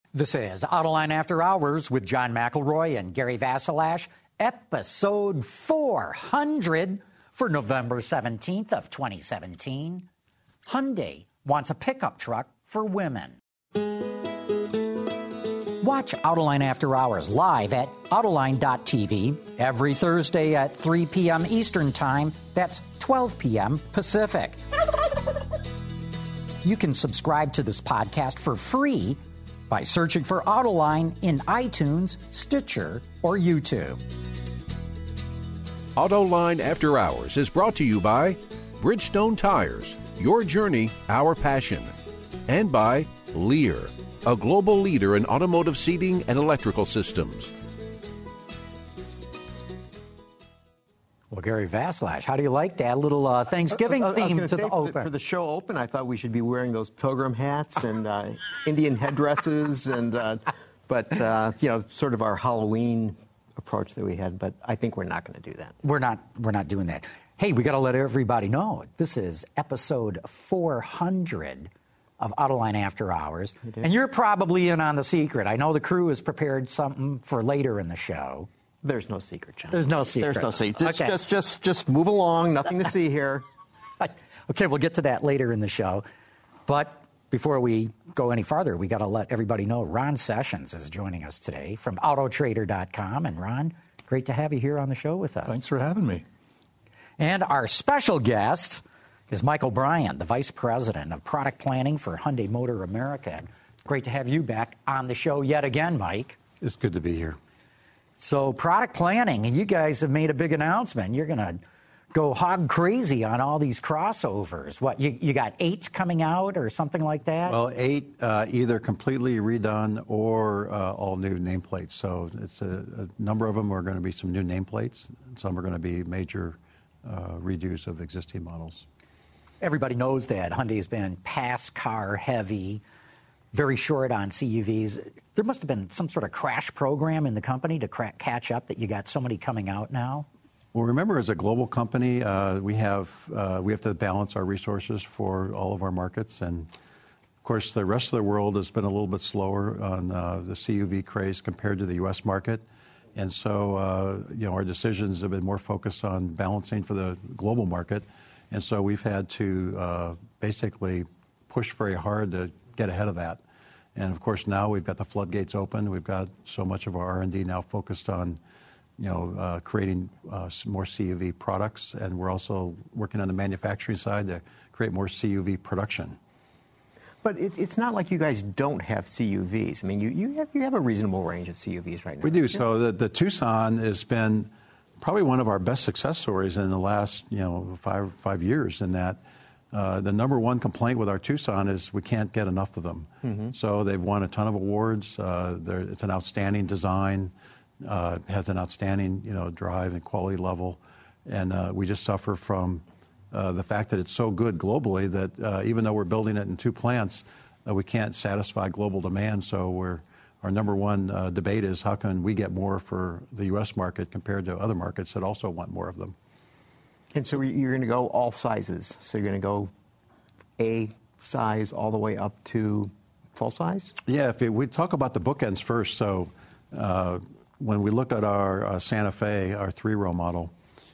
This is Autoline After Hours with John McElroy and Gary Vasilash, episode 400 for November 17th of 2017. Hyundai wants a pickup truck for women. Watch Autoline After Hours live at Autoline.tv every Thursday at 3 p.m. Eastern Time. That's 12 p.m. Pacific. You can subscribe to this podcast for free by searching for Autoline in iTunes, Stitcher, or YouTube. Autoline After Hours is brought to you by Bridgestone Tires, your journey, our passion, and by Lear, a global leader in automotive seating and electrical systems. Well, Gary Vasilash, how do you like that little Thanksgiving theme to the open? For the show open, I thought we should be wearing those pilgrim hats and Indian headdresses, and sort of our Halloween approach that we had. But I think we're not going to do that. We're not doing that. Hey, we got to let everybody know this is episode 400 of Autoline After Hours, and you're probably in on the secret. I know the crew has prepared something for later in the show. There's no secret, John. There's no secret. There's no secret. Okay. Just move along. Nothing to see here. Okay, we'll get to that later in the show. But before we go any farther, we got to let everybody know Ron Sessions is joining us today from Autotrader.com. And Ron, great to have you here on the show with us. Thanks for having me. And our special guest is Michael Bryant, the Vice President of Product Planning for Hyundai Motor America. Great to have you back on the show yet again, Mike. It's good to be here. So product planning, and you guys have made a big announcement. You're going to go hog crazy on all these crossovers. What, you got 8 coming out or something like that? Well, 8 either completely redone or all new nameplates. So it's a number of them are going to be some new nameplates. Some are going to be major redos of existing models. Everybody knows that Hyundai's been pass car heavy, very short on CUVs. There must have been some sort of crash program in the company to catch up that you got so many coming out now. Well, remember, as a global company, we have to balance our resources for all of our markets, and of course, the rest of the world has been a little bit slower on the CUV craze compared to the U.S. market, and so our decisions have been more focused on balancing for the global market, and so we've had to basically push very hard to get ahead of that. And of course, now we've got the floodgates open. We've got so much of our R&D now focused on, creating some more CUV products, and we're also working on the manufacturing side to create more CUV production. But it's not like you guys don't have CUVs. I mean, you have a reasonable range of CUVs right now. We do. So the Tucson has been probably one of our best success stories in the last 5 years, in that the number one complaint with our Tucson is we can't get enough of them. Mm-hmm. So they've won a ton of awards. It's an outstanding design, has an outstanding drive and quality level, and we just suffer from the fact that it's so good globally that even though we're building it in 2 plants, we can't satisfy global demand. So our number one debate is how can we get more for the U.S. market compared to other markets that also want more of them. And so you're going to go all sizes. So you're going to go A size all the way up to full size? Yeah, we talk about the bookends first. So when we look at our Santa Fe, our 3-row model,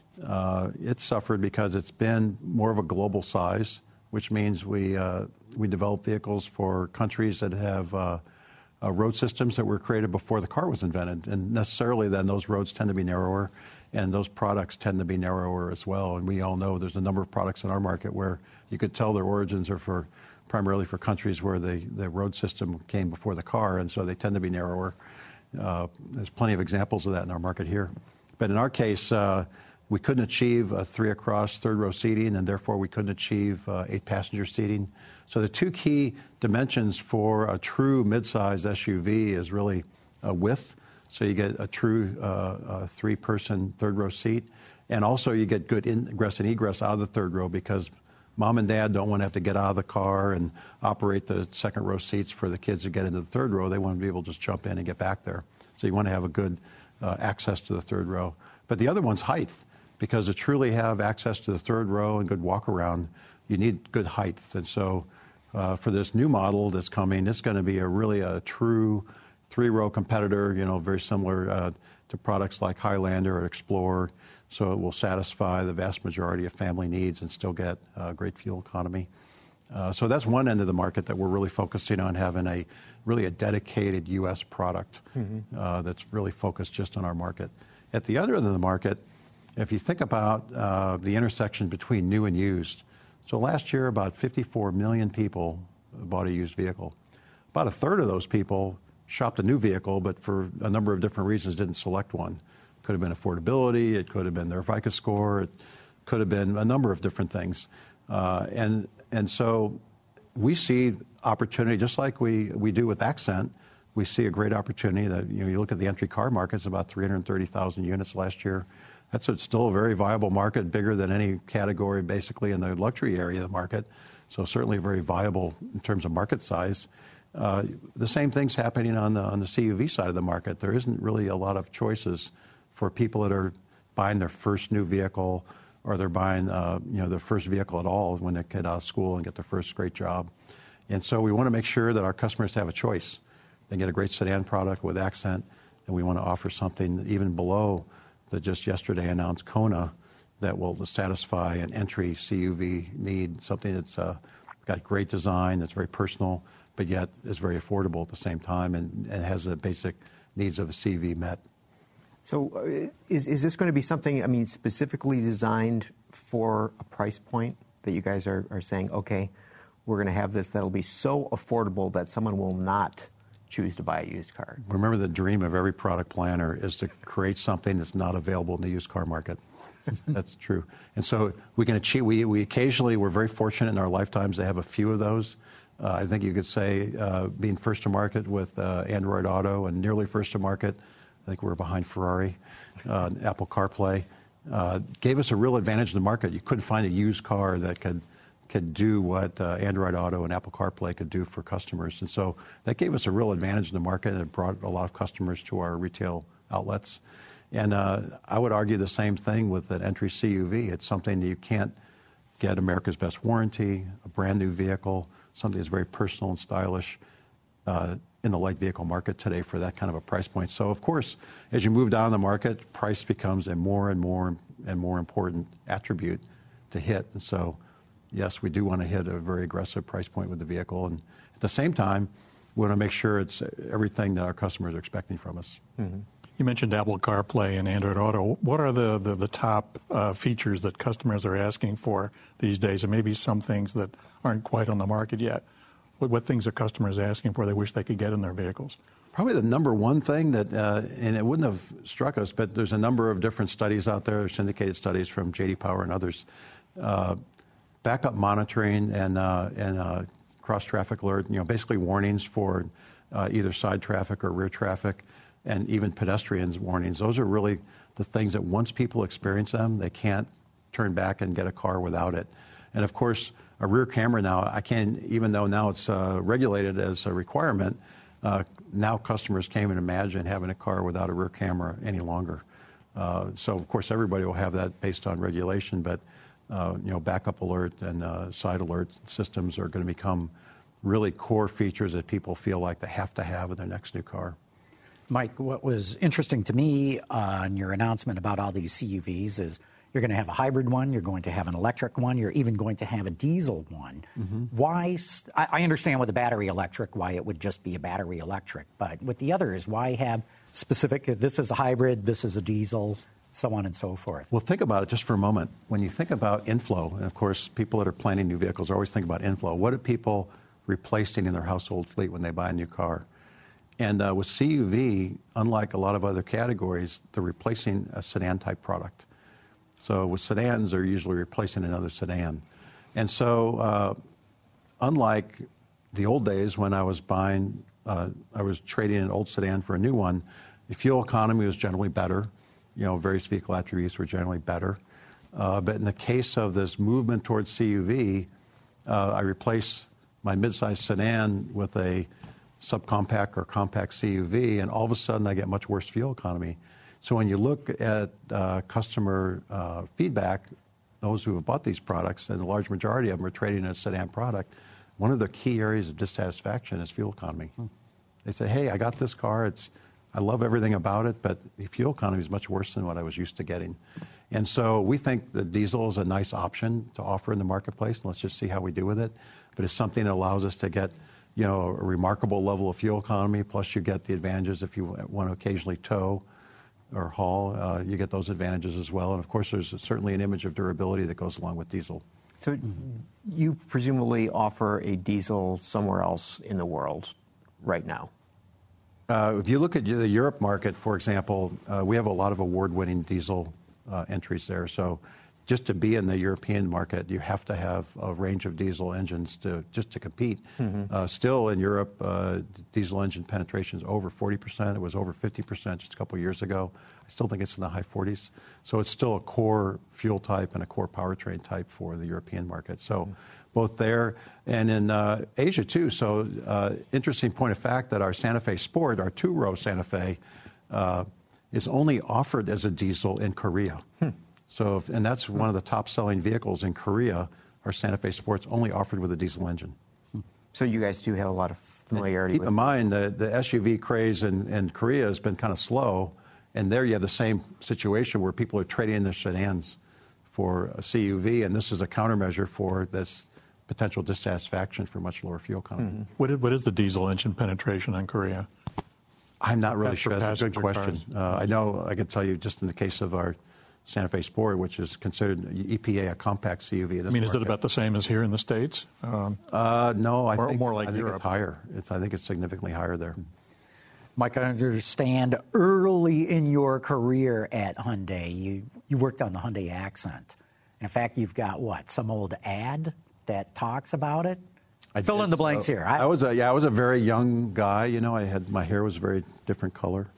it suffered because it's been more of a global size, which means we develop vehicles for countries that have road systems that were created before the car was invented. And necessarily then those roads tend to be narrower, and those products tend to be narrower as well. And we all know there's a number of products in our market where you could tell their origins are primarily for countries where the road system came before the car, and so they tend to be narrower. There's plenty of examples of that in our market here. But in our case, we couldn't achieve a 3-across third-row seating, and therefore we couldn't achieve 8-passenger seating. So the 2 key dimensions for a true midsize SUV is really width. So you get a true 3-person third-row seat, and also you get good ingress and egress out of the third row because mom and dad don't want to have to get out of the car and operate the second-row seats for the kids to get into the third row. They want to be able to just jump in and get back there. So you want to have a good access to the third row. But the other one's height, because to truly have access to the third row and good walk-around, you need good height. And so for this new model that's coming, it's going to be really a true three-row competitor, very similar to products like Highlander or Explorer. So it will satisfy the vast majority of family needs and still get great fuel economy. So that's one end of the market that we're really focusing on, having a dedicated U.S. product that's really focused just on our market. At the other end of the market, if you think about the intersection between new and used, so last year about 54 million people bought a used vehicle. About a third of those people shopped a new vehicle, but for a number of different reasons didn't select one. Could have been affordability, it could have been their FICO score, it could have been a number of different things. And so we see opportunity, just like we do with Accent. We see a great opportunity that, you look at the entry car market, it's about 330,000 units last year. That's still a very viable market, bigger than any category basically in the luxury area of the market. So certainly very viable in terms of market size. The same thing's happening on the CUV side of the market. There isn't really a lot of choices for people that are buying their first new vehicle, or they're buying their first vehicle at all when they get out of school and get their first great job. And so we want to make sure that our customers have a choice. They get a great sedan product with Accent, and we want to offer something even below the just yesterday announced Kona that will satisfy an entry CUV need, something that's got great design, that's very personal, but yet is very affordable at the same time and has the basic needs of a CV met. So is this going to be something, specifically designed for a price point that you guys are saying, okay, we're going to have this that'll be so affordable that someone will not choose to buy a used car? Remember, the dream of every product planner is to create something that's not available in the used car market. That's true. And so we can achieve, we occasionally, we're very fortunate in our lifetimes to have a few of those. I think you could say being first to market with Android Auto and nearly first to market, I think we're behind Ferrari, Apple CarPlay, gave us a real advantage in the market. You couldn't find a used car that could do what Android Auto and Apple CarPlay could do for customers. And so that gave us a real advantage in the market, and it brought a lot of customers to our retail outlets. And I would argue the same thing with an entry CUV. It's something that you can't get America's best warranty, a brand new vehicle, something that's very personal and stylish in the light vehicle market today for that kind of a price point. So, of course, as you move down the market, price becomes a more and more important attribute to hit. And so, yes, we do want to hit a very aggressive price point with the vehicle. And at the same time, we want to make sure it's everything that our customers are expecting from us. Mm-hmm. You mentioned Apple CarPlay and Android Auto. What are the top features that customers are asking for these days, and maybe some things that aren't quite on the market yet? What things are customers asking for they wish they could get in their vehicles? Probably the number one thing that, and it wouldn't have struck us, but there's a number of different studies out there, syndicated studies from J.D. Power and others, backup monitoring and cross-traffic alert, basically warnings for either side traffic or rear traffic, and even pedestrians warnings. Those are really the things that once people experience them, they can't turn back and get a car without it. And of course, a rear camera now, even though now it's regulated as a requirement, now customers can't even imagine having a car without a rear camera any longer. So of course everybody will have that based on regulation, but backup alert and side alert systems are going to become really core features that people feel like they have to have in their next new car. Mike, what was interesting to me on your announcement about all these CUVs is you're going to have a hybrid one, you're going to have an electric one, you're even going to have a diesel one. Mm-hmm. Why? I understand with a battery electric why it would just be a battery electric, but with the others, why have specific, this is a hybrid, this is a diesel, so on and so forth? Well, think about it just for a moment. When you think about inflow, and of course people that are planning new vehicles always think about inflow. What are people replacing in their household fleet when they buy a new car? And with CUV, unlike a lot of other categories, they're replacing a sedan-type product. So with sedans, they're usually replacing another sedan. And so unlike the old days when I was trading an old sedan for a new one, the fuel economy was generally better. Various vehicle attributes were generally better. But in the case of this movement towards CUV, I replace my midsize sedan with a subcompact or compact CUV, and all of a sudden I get much worse fuel economy. So when you look at customer feedback, those who have bought these products, and the large majority of them are trading a sedan product, one of the key areas of dissatisfaction is fuel economy. They say, hey, I got this car. I love everything about it, but the fuel economy is much worse than what I was used to getting. And so we think the diesel is a nice option to offer in the marketplace, and let's just see how we do with it. But it's something that allows us to get, a remarkable level of fuel economy, plus you get the advantages if you want to occasionally tow or haul, you get those advantages as well. And of course, there's certainly an image of durability that goes along with diesel. So you presumably offer a diesel somewhere else in the world right now? If you look at the Europe market, for example, we have a lot of award-winning diesel entries there. So just to be in the European market, you have to have a range of diesel engines to compete. Still in Europe, diesel engine penetration is over 40%. It was over 50% just a couple of years ago. I still think it's in the high 40s. So it's still a core fuel type and a core powertrain type for the European market. So both there and in Asia too. So interesting point of fact that our Santa Fe Sport, our two-row Santa Fe, is only offered as a diesel in Korea. So, and that's one of the top-selling vehicles in Korea. Our Santa Fe Sport's only offered with a diesel engine. So you guys do have a lot of familiarity with it. Keep in mind, the SUV craze in Korea has been kind of slow, and there you have the same situation where people are trading in their sedans for a CUV, and this is a countermeasure for this potential dissatisfaction for much lower fuel economy. What is the diesel engine penetration in Korea? I'm not really sure. That's a good question. I know I could tell you just in the case of our Santa Fe Sport, which is considered EPA a compact CUV. Is it about the same as here in the States? No, I think more like I think Europe. It's higher. I think it's significantly higher there. Mike, I understand early in your career at Hyundai, you worked on the Hyundai Accent. In fact, you've got some old ad that talks about it? Fill in the blanks here. I was a very young guy. My hair was a very different color.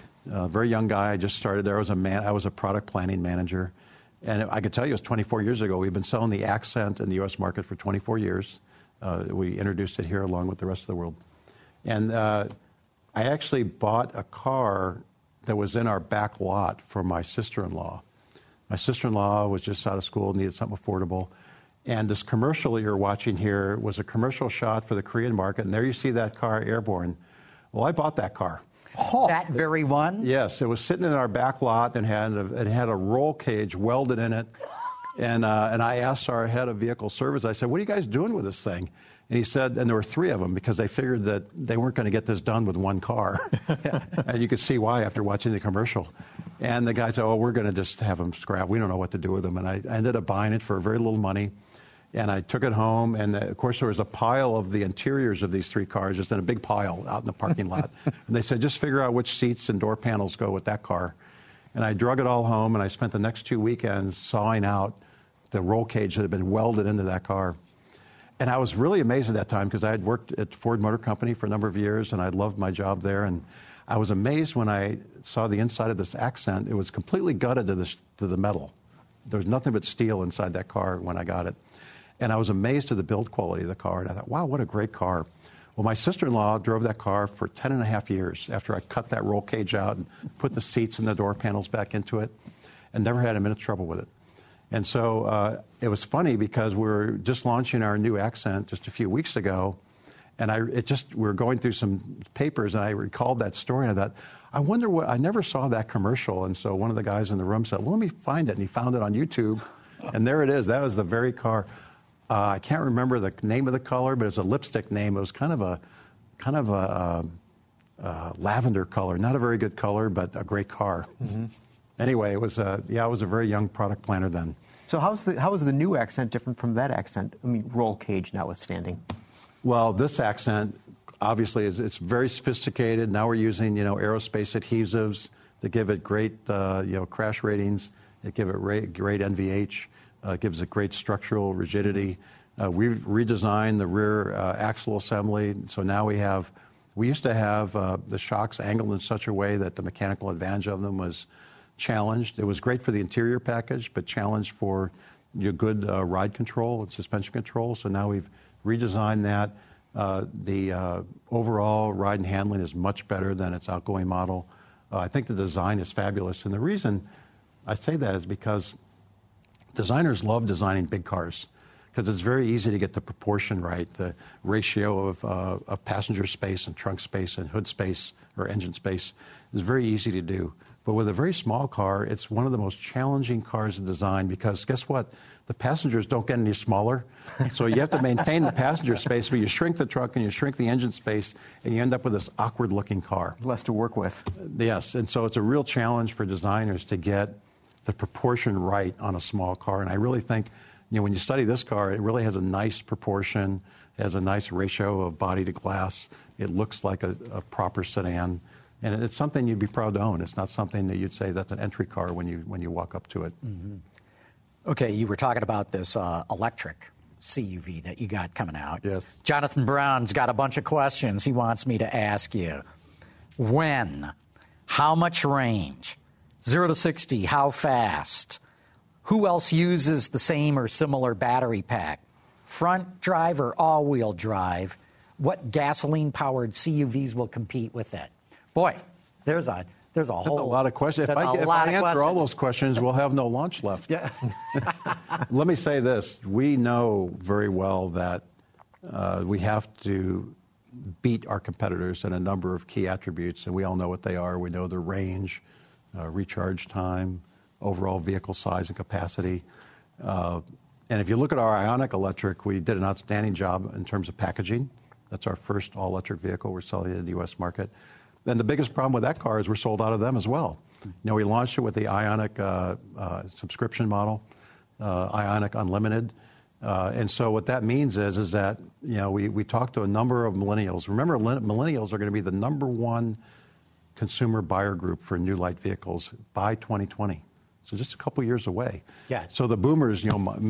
Very young guy. I just started there. I was a product planning manager. And I could tell you it was 24 years ago. We've been selling the Accent in the U.S. market for 24 years. We introduced it here along with the rest of the world. And I actually bought a car that was in our back lot for my sister-in-law. My sister-in-law was just out of school, needed something affordable. And this commercial that you're watching here was a commercial shot for the Korean market. And there you see that car, Airborne. Well, I bought that car. That very one? Yes, it was sitting in our back lot and it had a roll cage welded in it. And I asked our head of vehicle service, I said, what are you guys doing with this thing? And he said, and there were three of them because they figured that they weren't going to get this done with one car. And you could see why after watching the commercial. And the guy said, we're going to just have them scrap. We don't know what to do with them. And I ended up buying it for very little money. And I took it home, and of course there was a pile of the interiors of these three cars, just in a big pile out in the parking lot. And they said, just figure out which seats and door panels go with that car. And I drug it all home, and I spent the next 2 weekends sawing out the roll cage that had been welded into that car. And I was really amazed at that time because I had worked at Ford Motor Company for a number of years, and I loved my job there. And I was amazed when I saw the inside of this Accent. It was completely gutted to the metal. There was nothing but steel inside that car when I got it. And I was amazed at the build quality of the car. And I thought, wow, what a great car. Well, my sister-in-law drove that car for 10 and a half years after I cut that roll cage out and put the seats and the door panels back into it and never had a minute's trouble with it. And so it was funny because we were just launching our new Accent just a few weeks ago. And we were going through some papers, and I recalled that story. And I thought, I wonder I never saw that commercial. And so one of the guys in the room said, well, let me find it. And he found it on YouTube. And there it is. That was the very car. I can't remember the name of the color, but it was a lipstick name. It was kind of a lavender color. Not a very good color, but a great car. Mm-hmm. Anyway, it was I was a very young product planner then. So how is the new Accent different from that Accent? I mean, roll cage notwithstanding. Well, this Accent obviously it's very sophisticated. Now we're using aerospace adhesives that give it great crash ratings. That give it great NVH. Gives it great structural rigidity. We've redesigned the rear axle assembly, so now we used to have the shocks angled in such a way that the mechanical advantage of them was challenged. It was great for the interior package, but challenged for your good ride control and suspension control. So now we've redesigned that. The overall ride and handling is much better than its outgoing model. I think the design is fabulous, and the reason I say that is because designers love designing big cars because it's very easy to get the proportion right, the ratio of passenger space and trunk space and hood space or engine space is very easy to do. But with a very small car, it's one of the most challenging cars to design because guess what? The passengers don't get any smaller. So you have to maintain the passenger space, but you shrink the trunk and you shrink the engine space, and you end up with this awkward-looking car. Less to work with. Yes, and so it's a real challenge for designers to get the proportion right on a small car. And I really think, when you study this car, it really has a nice proportion, it has a nice ratio of body to glass. It looks like a proper sedan. And it's something you'd be proud to own. It's not something that you'd say that's an entry car when you walk up to it. Mm-hmm. Okay, you were talking about this electric CUV that you got coming out. Yes. Jonathan Brown's got a bunch of questions he wants me to ask you. When? How much range? 0 to 60, how fast? Who else uses the same or similar battery pack? Front drive or all-wheel drive? What gasoline-powered CUVs will compete with it? Boy, there's a That's whole a lot of questions. If I answer all those questions, we'll have no launch left. Yeah. Let me say this. We know very well that we have to beat our competitors in a number of key attributes, and we all know what they are. We know the range, recharge time, overall vehicle size and capacity. And if you look at our Ioniq Electric, we did an outstanding job in terms of packaging. That's our first all-electric vehicle we're selling in the U.S. market. Then the biggest problem with that car is we're sold out of them as well. We launched it with the Ioniq subscription model, Ioniq Unlimited. And so what that means is that, we talked to a number of millennials. Remember, millennials are going to be the number one consumer buyer group for new light vehicles by 2020. So just a couple years away. Yeah. So the boomers,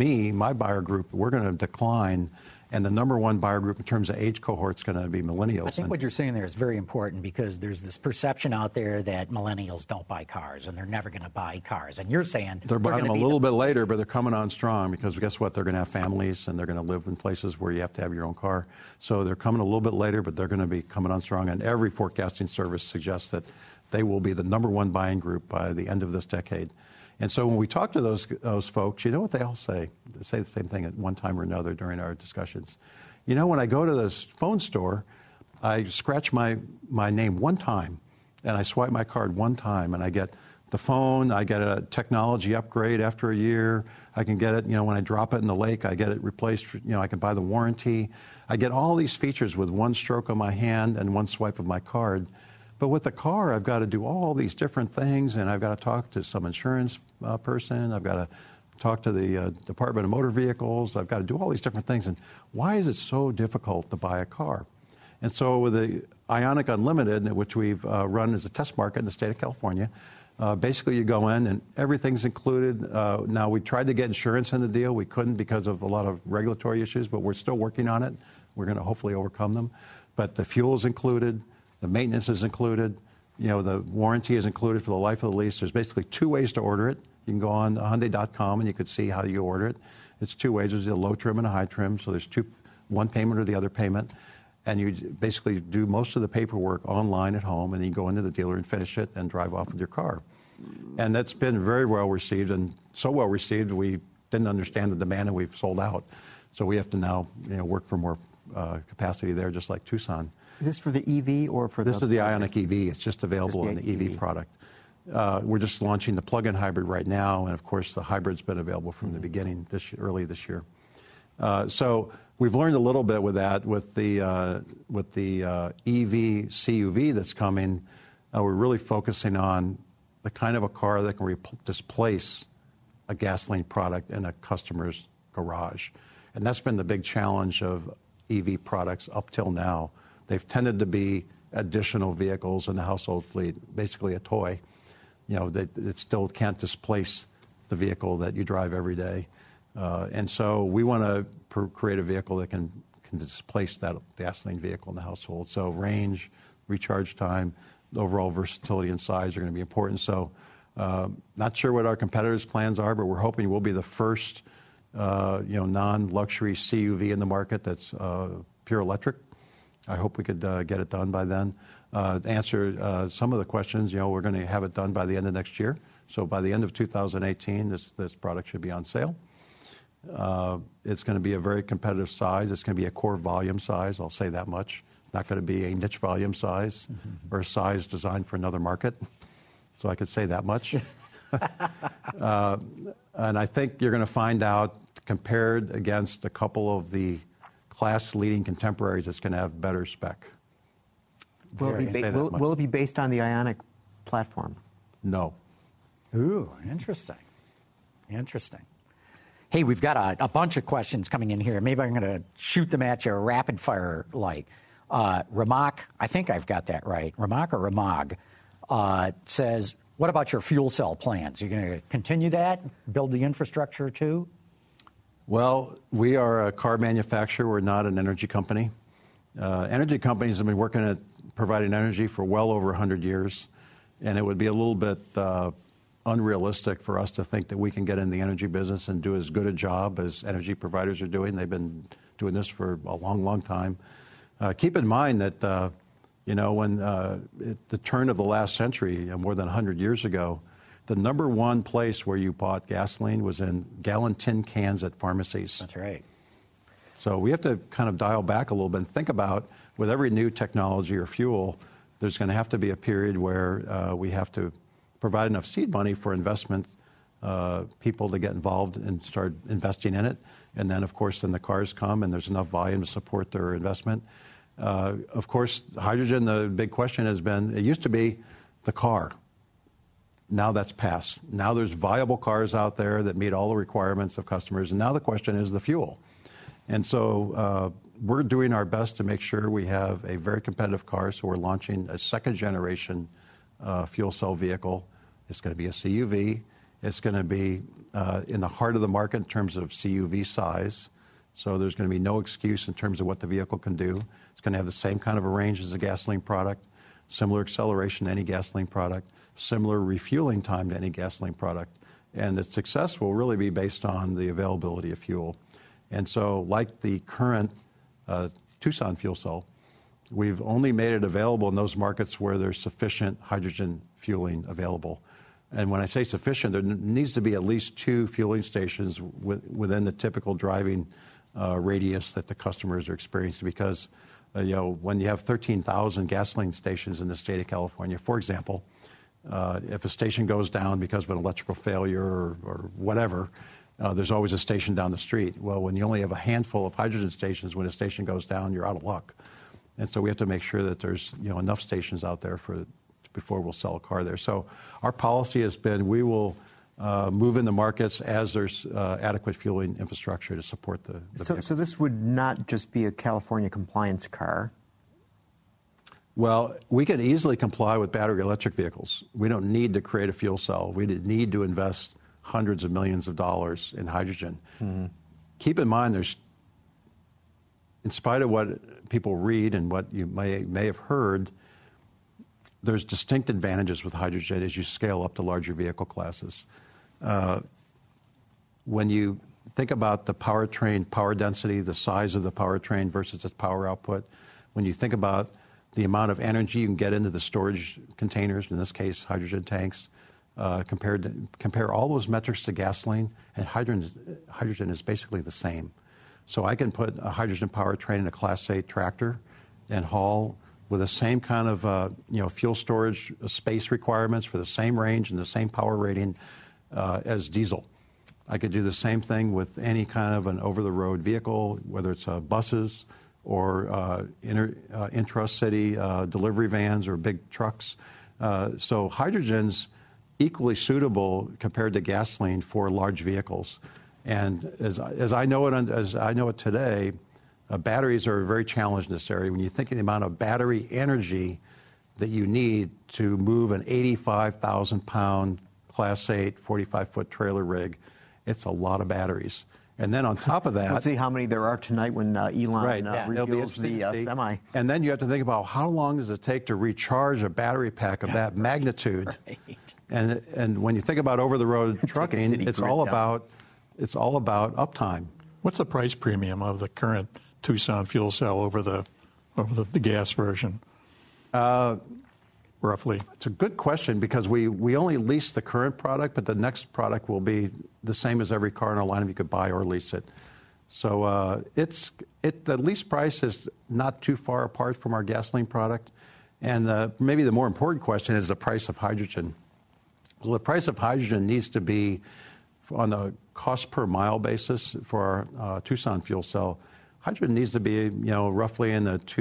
my buyer group, we're going to decline. And the number one buyer group in terms of age cohort is going to be millennials. I think what you're saying there is very important because there's this perception out there that millennials don't buy cars and they're never going to buy cars. And you're saying they're buying them a little bit later, but they're coming on strong because guess what? They're going to have families and they're going to live in places where you have to have your own car. So they're coming a little bit later, but they're going to be coming on strong. And every forecasting service suggests that they will be the number one buying group by the end of this decade. And so when we talk to those folks, you know what they all say? They say the same thing at one time or another during our discussions. When I go to this phone store, I scratch my name one time, and I swipe my card one time, and I get the phone, I get a technology upgrade after a year. I can get it, when I drop it in the lake, I get it replaced, I can buy the warranty. I get all these features with one stroke of my hand and one swipe of my card. But with the car, I've got to do all these different things, and I've got to talk to some insurance person. I've got to talk to the Department of Motor Vehicles. I've got to do all these different things. And why is it so difficult to buy a car? And so with the Ioniq Unlimited, which we've run as a test market in the state of California, basically you go in and everything's included. Now, we tried to get insurance in the deal. We couldn't because of a lot of regulatory issues, but we're still working on it. We're going to hopefully overcome them. But the fuel is included. The maintenance is included. The warranty is included for the life of the lease. There's basically two ways to order it. You can go on Hyundai.com and you can see how you order it. It's two ways. There's a low trim and a high trim. So there's one payment or the other payment. And you basically do most of the paperwork online at home, and then you go into the dealer and finish it and drive off with your car. And that's been very well received, and so well received we didn't understand the demand and we've sold out. So we have to now work for more capacity there, just like Tucson. Is this for the EV or for This is the Ioniq EV. It's just available in the EV product. We're just launching the plug-in hybrid right now, and of course the hybrid's been available from the beginning, early this year. So we've learned a little bit with that, with the EV CUV that's coming. We're really focusing on the kind of a car that can displace a gasoline product in a customer's garage. And that's been the big challenge of EV products up till now. They've tended to be additional vehicles in the household fleet, basically a toy. It still can't displace the vehicle that you drive every day. And so we want to create a vehicle that can displace that gasoline vehicle in the household. So range, recharge time, the overall versatility and size are going to be important. So not sure what our competitors' plans are, but we're hoping we'll be the first non-luxury CUV in the market that's pure electric. I hope we could get it done by then. To answer some of the questions, we're going to have it done by the end of next year. So by the end of 2018, this product should be on sale. It's going to be a very competitive size. It's going to be a core volume size. I'll say that much. Not going to be a niche volume size or a size designed for another market. So I could say that much. And I think you're going to find out, compared against a couple of the class-leading contemporaries, it's going to have better spec. Will it be based on the Ioniq platform? No. Ooh, interesting. Interesting. Hey, we've got a bunch of questions coming in here. Maybe I'm going to shoot them at you rapid fire like. Ramak, I think I've got that right. Ramak or Ramag says, what about your fuel cell plans? You're going to continue that, build the infrastructure too? Well, we are a car manufacturer. We're not an energy company. Energy companies have been working at providing energy for well over 100 years, and it would be a little bit unrealistic for us to think that we can get in the energy business and do as good a job as energy providers are doing. They've been doing this for a long, long time. Keep in mind that, when at the turn of the last century, more than 100 years ago, the number one place where you bought gasoline was in gallon tin cans at pharmacies. That's right. So we have to kind of dial back a little bit and think about, with every new technology or fuel, there's going to have to be a period where we have to provide enough seed money for investment people to get involved and start investing in it. And then, of course, then the cars come and there's enough volume to support their investment. Of course, hydrogen, the big question has been, it used to be the car. Now that's passed. Now there's viable cars out there that meet all the requirements of customers. And now the question is the fuel. And so we're doing our best to make sure we have a very competitive car. So we're launching a second generation fuel cell vehicle. It's going to be a CUV. It's going to be in the heart of the market in terms of CUV size. So there's going to be no excuse in terms of what the vehicle can do. It's going to have the same kind of a range as a gasoline product, similar acceleration to any gasoline product, similar refueling time to any gasoline product. And the success will really be based on the availability of fuel. And so, like the current Tucson fuel cell, we've only made it available in those markets where there's sufficient hydrogen fueling available. And when I say sufficient, there needs to be at least 2 fueling stations within the typical driving radius that the customers are experiencing. Because, when you have 13,000 gasoline stations in the state of California, for example, if a station goes down because of an electrical failure or whatever, there's always a station down the street. Well, when you only have a handful of hydrogen stations, when a station goes down, you're out of luck. And so we have to make sure that there's enough stations out there before we'll sell a car there. So our policy has been we will move in the markets as there's adequate fueling infrastructure to support the So this would not just be a California compliance car? Well, we can easily comply with battery electric vehicles. We don't need to create a fuel cell. We need to invest hundreds of millions of dollars in hydrogen. Mm-hmm. Keep in mind, in spite of what people read and what you may have heard, there's distinct advantages with hydrogen as you scale up to larger vehicle classes. When you think about the powertrain power density, the size of the powertrain versus its power output, when you think about the amount of energy you can get into the storage containers, in this case hydrogen tanks, compare all those metrics to gasoline, and hydrogen is basically the same. So I can put a hydrogen powertrain in a Class 8 tractor and haul with the same kind of fuel storage space requirements for the same range and the same power rating as diesel. I could do the same thing with any kind of an over-the-road vehicle, whether it's buses or intra-city delivery vans or big trucks. So hydrogen's equally suitable compared to gasoline for large vehicles. And as I know it today, batteries are very challenged in this area. When you think of the amount of battery energy that you need to move an 85,000-pound Class 8 45-foot trailer rig, it's a lot of batteries. And then on top of that... We'll see how many there are tonight when Elon reveals the semi. And then you have to think about how long does it take to recharge a battery pack of that magnitude. Right. And when you think about over-the-road trucking, it's all about uptime. What's the price premium of the current Tucson fuel cell over the gas version? roughly? It's a good question because we only lease the current product, but the next product will be the same as every car in our lineup. You could buy or lease it. So the lease price is not too far apart from our gasoline product. And maybe the more important question is the price of hydrogen. Well, the price of hydrogen needs to be on a cost per mile basis for our Tucson fuel cell. Hydrogen needs to be, roughly in the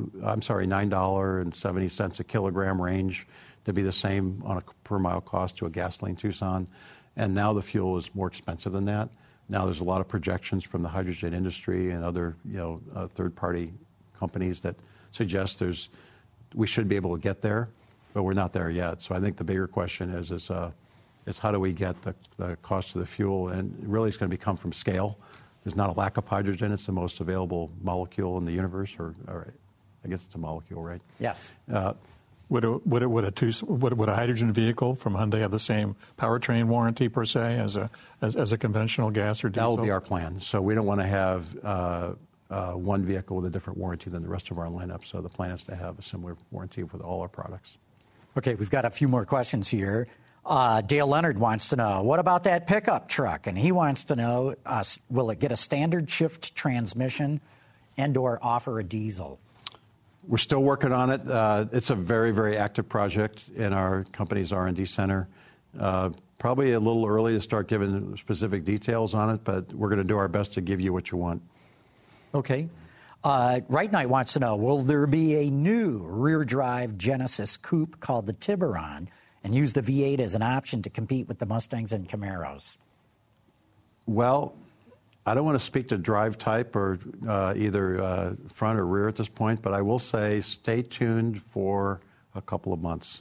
$9.70 a kilogram range to be the same on a per mile cost to a gasoline Tucson. And now the fuel is more expensive than that. Now there's a lot of projections from the hydrogen industry and other, third-party companies that suggest we should be able to get there, but we're not there yet. So I think the bigger question is how do we get the cost of the fuel? And really it's going to come from scale. There's not a lack of hydrogen. It's the most available molecule in the universe, or I guess it's a molecule, right? Yes. Would a hydrogen vehicle from Hyundai have the same powertrain warranty per se as a conventional gas or diesel? That will be our plan. So we don't want to have one vehicle with a different warranty than the rest of our lineup. So the plan is to have a similar warranty with all our products. Okay, we've got a few more questions here. Dale Leonard wants to know, what about that pickup truck? And he wants to know, will it get a standard shift transmission and or offer a diesel? We're still working on it. It's a very, very active project in our company's R&D center. Probably a little early to start giving specific details on it, but we're going to do our best to give you what you want. Okay. Right Knight wants to know, will there be a new rear-drive Genesis coupe called the Tiburon and use the V8 as an option to compete with the Mustangs and Camaros? Well, I don't want to speak to drive type or either front or rear at this point, but I will say stay tuned for a couple of months.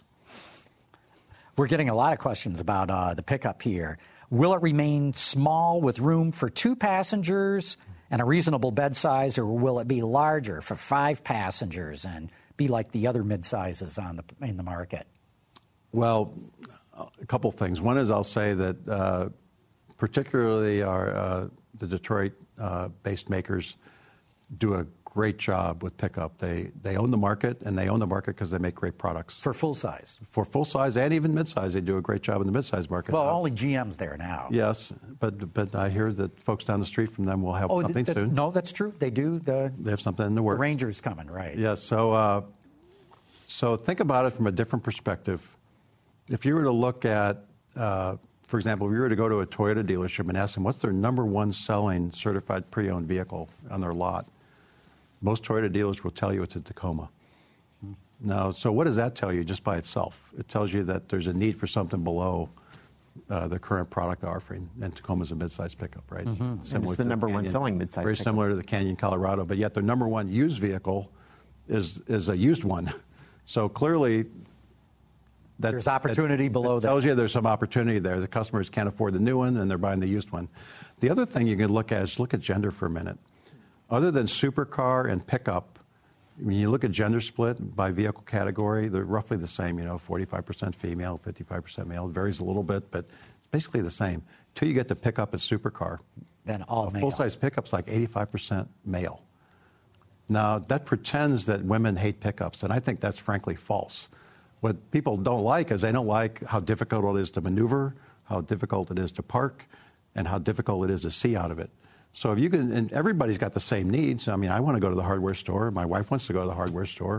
We're getting a lot of questions about the pickup here. Will it remain small with room for 2 passengers and a reasonable bed size, or will it be larger for 5 passengers and be like the other mid-sizes in the market? Well, a couple things. One is I'll say that particularly the Detroit-based makers do a great job with pickup. They own the market, and they own the market because they make great products. For full size? For full size and even mid-size, they do a great job in the mid-size market. Well, only GM's there now. Yes, but I hear that folks down the street from them will have something soon. No, that's true. They do. They have something in the works. The Ranger's coming, right? Yes. So think about it from a different perspective. If you were to look at, for example, if you were to go to a Toyota dealership and ask them what's their number one selling certified pre-owned vehicle on their lot, most Toyota dealers will tell you it's a Tacoma. Now, so what does that tell you just by itself? It tells you that there's a need for something below the current product offering, and Tacoma's a mid-size pickup, right? And it's the number one selling mid-size pickup. Very similar to the Canyon, Colorado, but yet their number one used vehicle is a used one. So clearly, there's opportunity below that. Tells you there's some opportunity there. The customers can't afford the new one, and they're buying the used one. The other thing you can look at is look at gender for a minute. Other than supercar and pickup, when you look at gender split by vehicle category, they're roughly the same. 45% female, 55% male. It varies a little bit, but it's basically the same. Until you get to pickup and supercar. Then all male. Full-size pickup's like 85% male. Now, that pretends that women hate pickups, and I think that's frankly false. What people don't like is they don't like how difficult it is to maneuver, how difficult it is to park, and how difficult it is to see out of it. So if you can, and everybody's got the same needs. I mean, I want to go to the hardware store. My wife wants to go to the hardware store.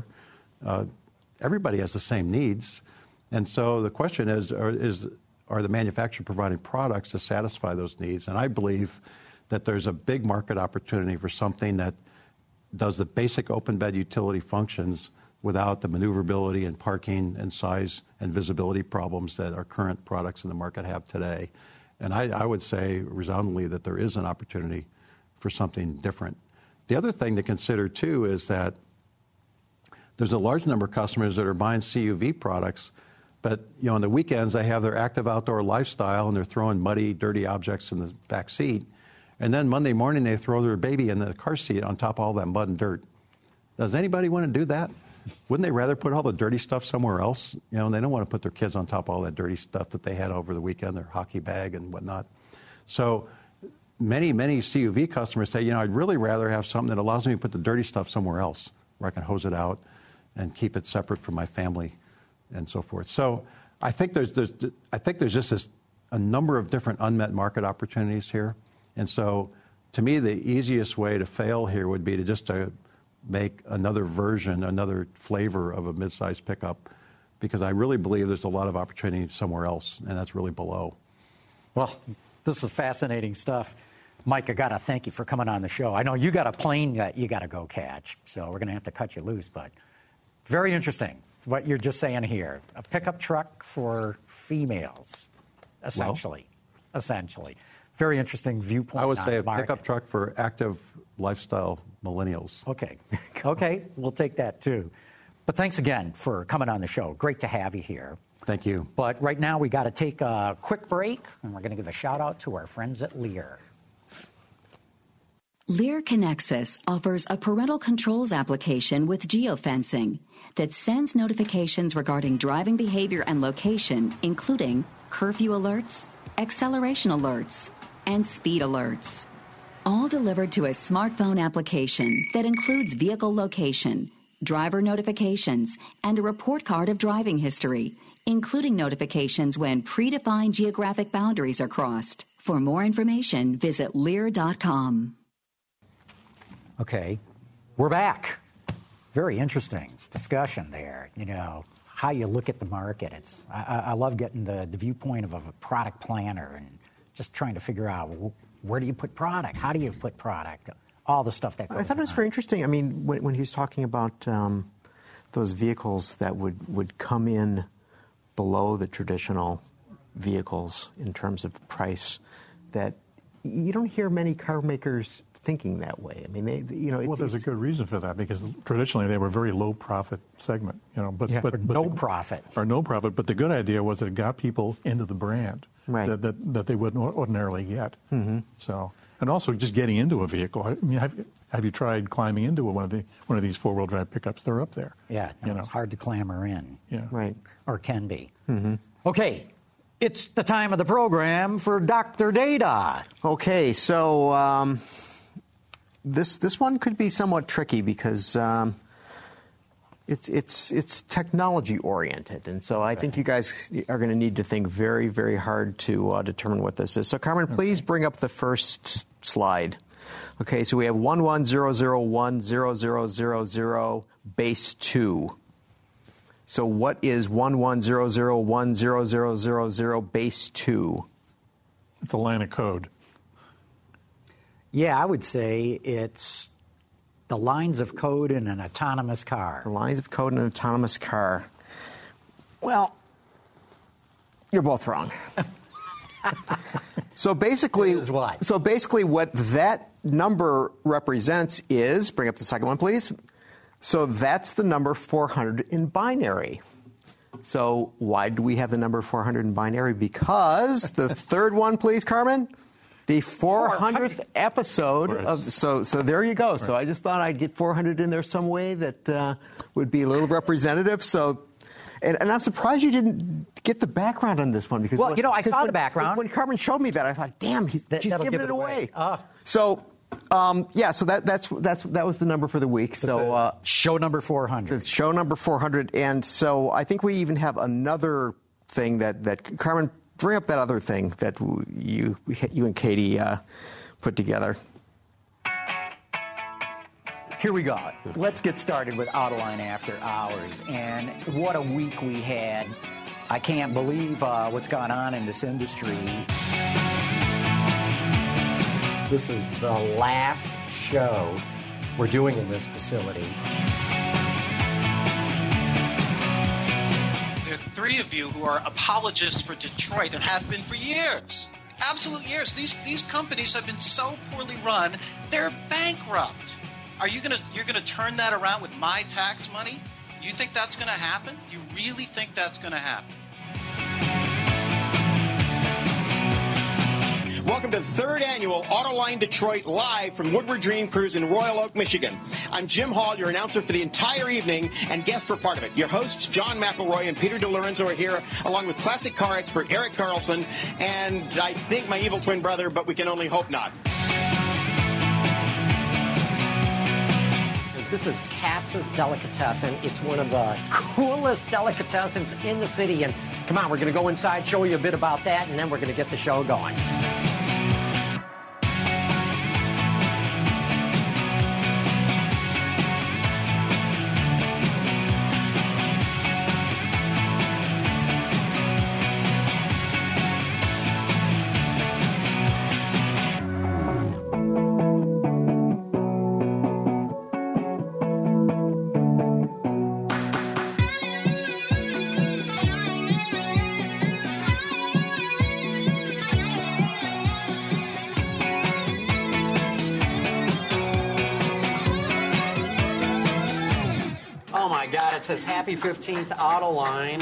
Everybody has the same needs. And so the question is, are the manufacturer providing products to satisfy those needs? And I believe that there's a big market opportunity for something that does the basic open bed utility functions without the maneuverability and parking and size and visibility problems that our current products in the market have today. And I would say resoundingly that there is an opportunity for something different. The other thing to consider, too, is that there's a large number of customers that are buying CUV products, but on the weekends they have their active outdoor lifestyle and they're throwing muddy, dirty objects in the back seat. And then Monday morning they throw their baby in the car seat on top of all that mud and dirt. Does anybody want to do that? Wouldn't they rather put all the dirty stuff somewhere else? They don't want to put their kids on top of all that dirty stuff that they had over the weekend, their hockey bag and whatnot. So many CUV customers say, I'd really rather have something that allows me to put the dirty stuff somewhere else where I can hose it out and keep it separate from my family and so forth. So I think there's just a number of different unmet market opportunities here. And so to me, the easiest way to fail here would be to make another version, another flavor of a midsize pickup, because I really believe there's a lot of opportunity somewhere else, and that's really below. Well, this is fascinating stuff. Mike, I got to thank you for coming on the show. I know you got a plane that you got to go catch, so we're going to have to cut you loose, but very interesting what you're just saying here. A pickup truck for females, essentially. Very interesting viewpoint. I would say a market. pickup truck for active lifestyle millennials. Okay, we'll take that too. But thanks again for coming on the show. Great to have you here. Thank you. But right now we got to take a quick break, and we're going to give a shout out to our friends at Lear. Lear Connexus offers a parental controls application with geofencing that sends notifications regarding driving behavior and location, including curfew alerts, acceleration alerts, and speed alerts. All delivered to a smartphone application that includes vehicle location, driver notifications, and a report card of driving history, including notifications when predefined geographic boundaries are crossed. For more information, visit Lear.com. Okay, we're back. Very interesting discussion there. You know, how you look at the market. I love getting the viewpoint of a product planner and just trying to figure out where do you put product, how do you put product, all the stuff that goes on. I thought it was very interesting. I mean, when he was talking about those vehicles that would come in below the traditional vehicles in terms of price, that you don't hear many car makers thinking that way. I mean, well, there's a good reason for that, because traditionally they were a very low profit segment, but no profit. But the good idea was that it got people into the brand that they wouldn't ordinarily get. Mm-hmm. So, and also just getting into a vehicle. I mean, have you tried climbing into one of these 4-wheel drive pickups? They're up there. Yeah, it's hard to clamber in. Yeah, right, or can be. Mm-hmm. Okay. It's the time of the program for Dr. Data. Okay, so this one could be somewhat tricky because it's technology oriented, and so I think you guys are going to need to think very, very hard to determine what this is. So, Carmen, please bring up the first slide. Okay, so we have 1100100000 base 2. So what is 1100100000 base 2? It's a line of code. Yeah, I would say it's the lines of code in an autonomous car. The lines of code in an autonomous car. Well, you're both wrong. So basically what that number represents is, bring up the second one, please. So that's the number 400 in binary. So why do we have the number 400 in binary? Because the third one, please, Carmen. The 400th episode of so there you go. So I just thought I'd get 400 in there some way that would be a little representative. So, and I'm surprised you didn't get the background on this one because I saw the background when Carmen showed me that. I thought, damn, she's giving it away. So that was the number for the week. So show number 400. Show number 400, and so I think we even have another thing that Carmen. Bring up that other thing that you and Katie put together. Here we go. Let's get started with Autoline After Hours. And what a week we had. I can't believe what's gone on in this industry. This is the last show we're doing in this facility. Three of you who are apologists for Detroit and have been for years. Absolute years. These companies have been so poorly run, they're bankrupt. You're gonna turn that around with my tax money? You think that's gonna happen? You really think that's gonna happen? Welcome to the third annual Autoline Detroit live from Woodward Dream Cruise in Royal Oak, Michigan. I'm Jim Hall, your announcer for the entire evening and guest for part of it. Your hosts, John McElroy and Peter DeLorenzo, are here, along with classic car expert Eric Carlson, and I think my evil twin brother, but we can only hope not. This is Katz's Delicatessen. It's one of the coolest delicatessens in the city. And come on, we're going to go inside, show you a bit about that, and then we're going to get the show going. Oh my God, it says Happy 15th Autoline.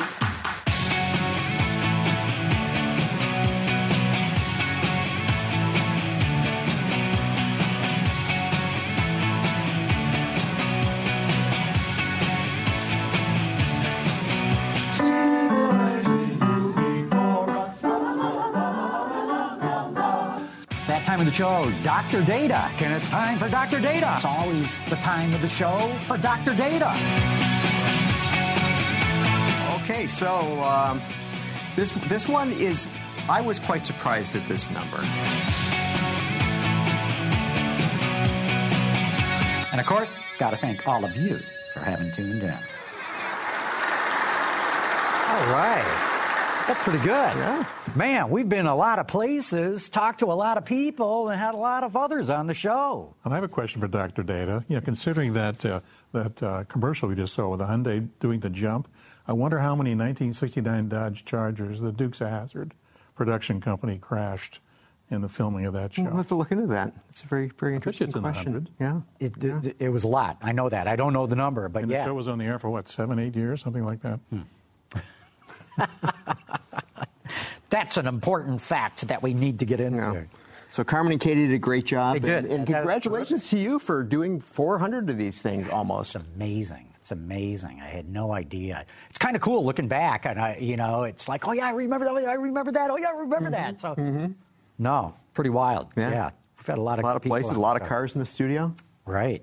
It's that time of the show, Dr. Data, and it's time for Dr. Data. It's always the time of the show for Dr. Data. Okay, so this one is, I was quite surprised at this number. And of course, got to thank all of you for having tuned in. All right. That's pretty good. Yeah. Man, we've been a lot of places, talked to a lot of people, and had a lot of others on the show. And I have a question for Dr. Data. You know, considering that commercial we just saw with the Hyundai doing the jump, I wonder how many 1969 Dodge Chargers the Dukes of Hazzard production company crashed in the filming of that show. We'll have to look into that. It's a very, very interesting question. Yeah. It was a lot. I know that. I don't know the number, but and yeah. The show was on the air for, what, 7-8 years, something like that? That's an important fact that we need to get into. Yeah. So Carmen and Katie did a great job. They did. And congratulations to you for doing 400 of these things almost. It's amazing. It's amazing. I had no idea. It's kind of cool looking back, and it's like, oh yeah, I remember that. Oh, yeah, I remember that. Oh yeah, I remember that. So, no, pretty wild. Yeah. We've had a lot of places, a lot of cars in the studio. Right.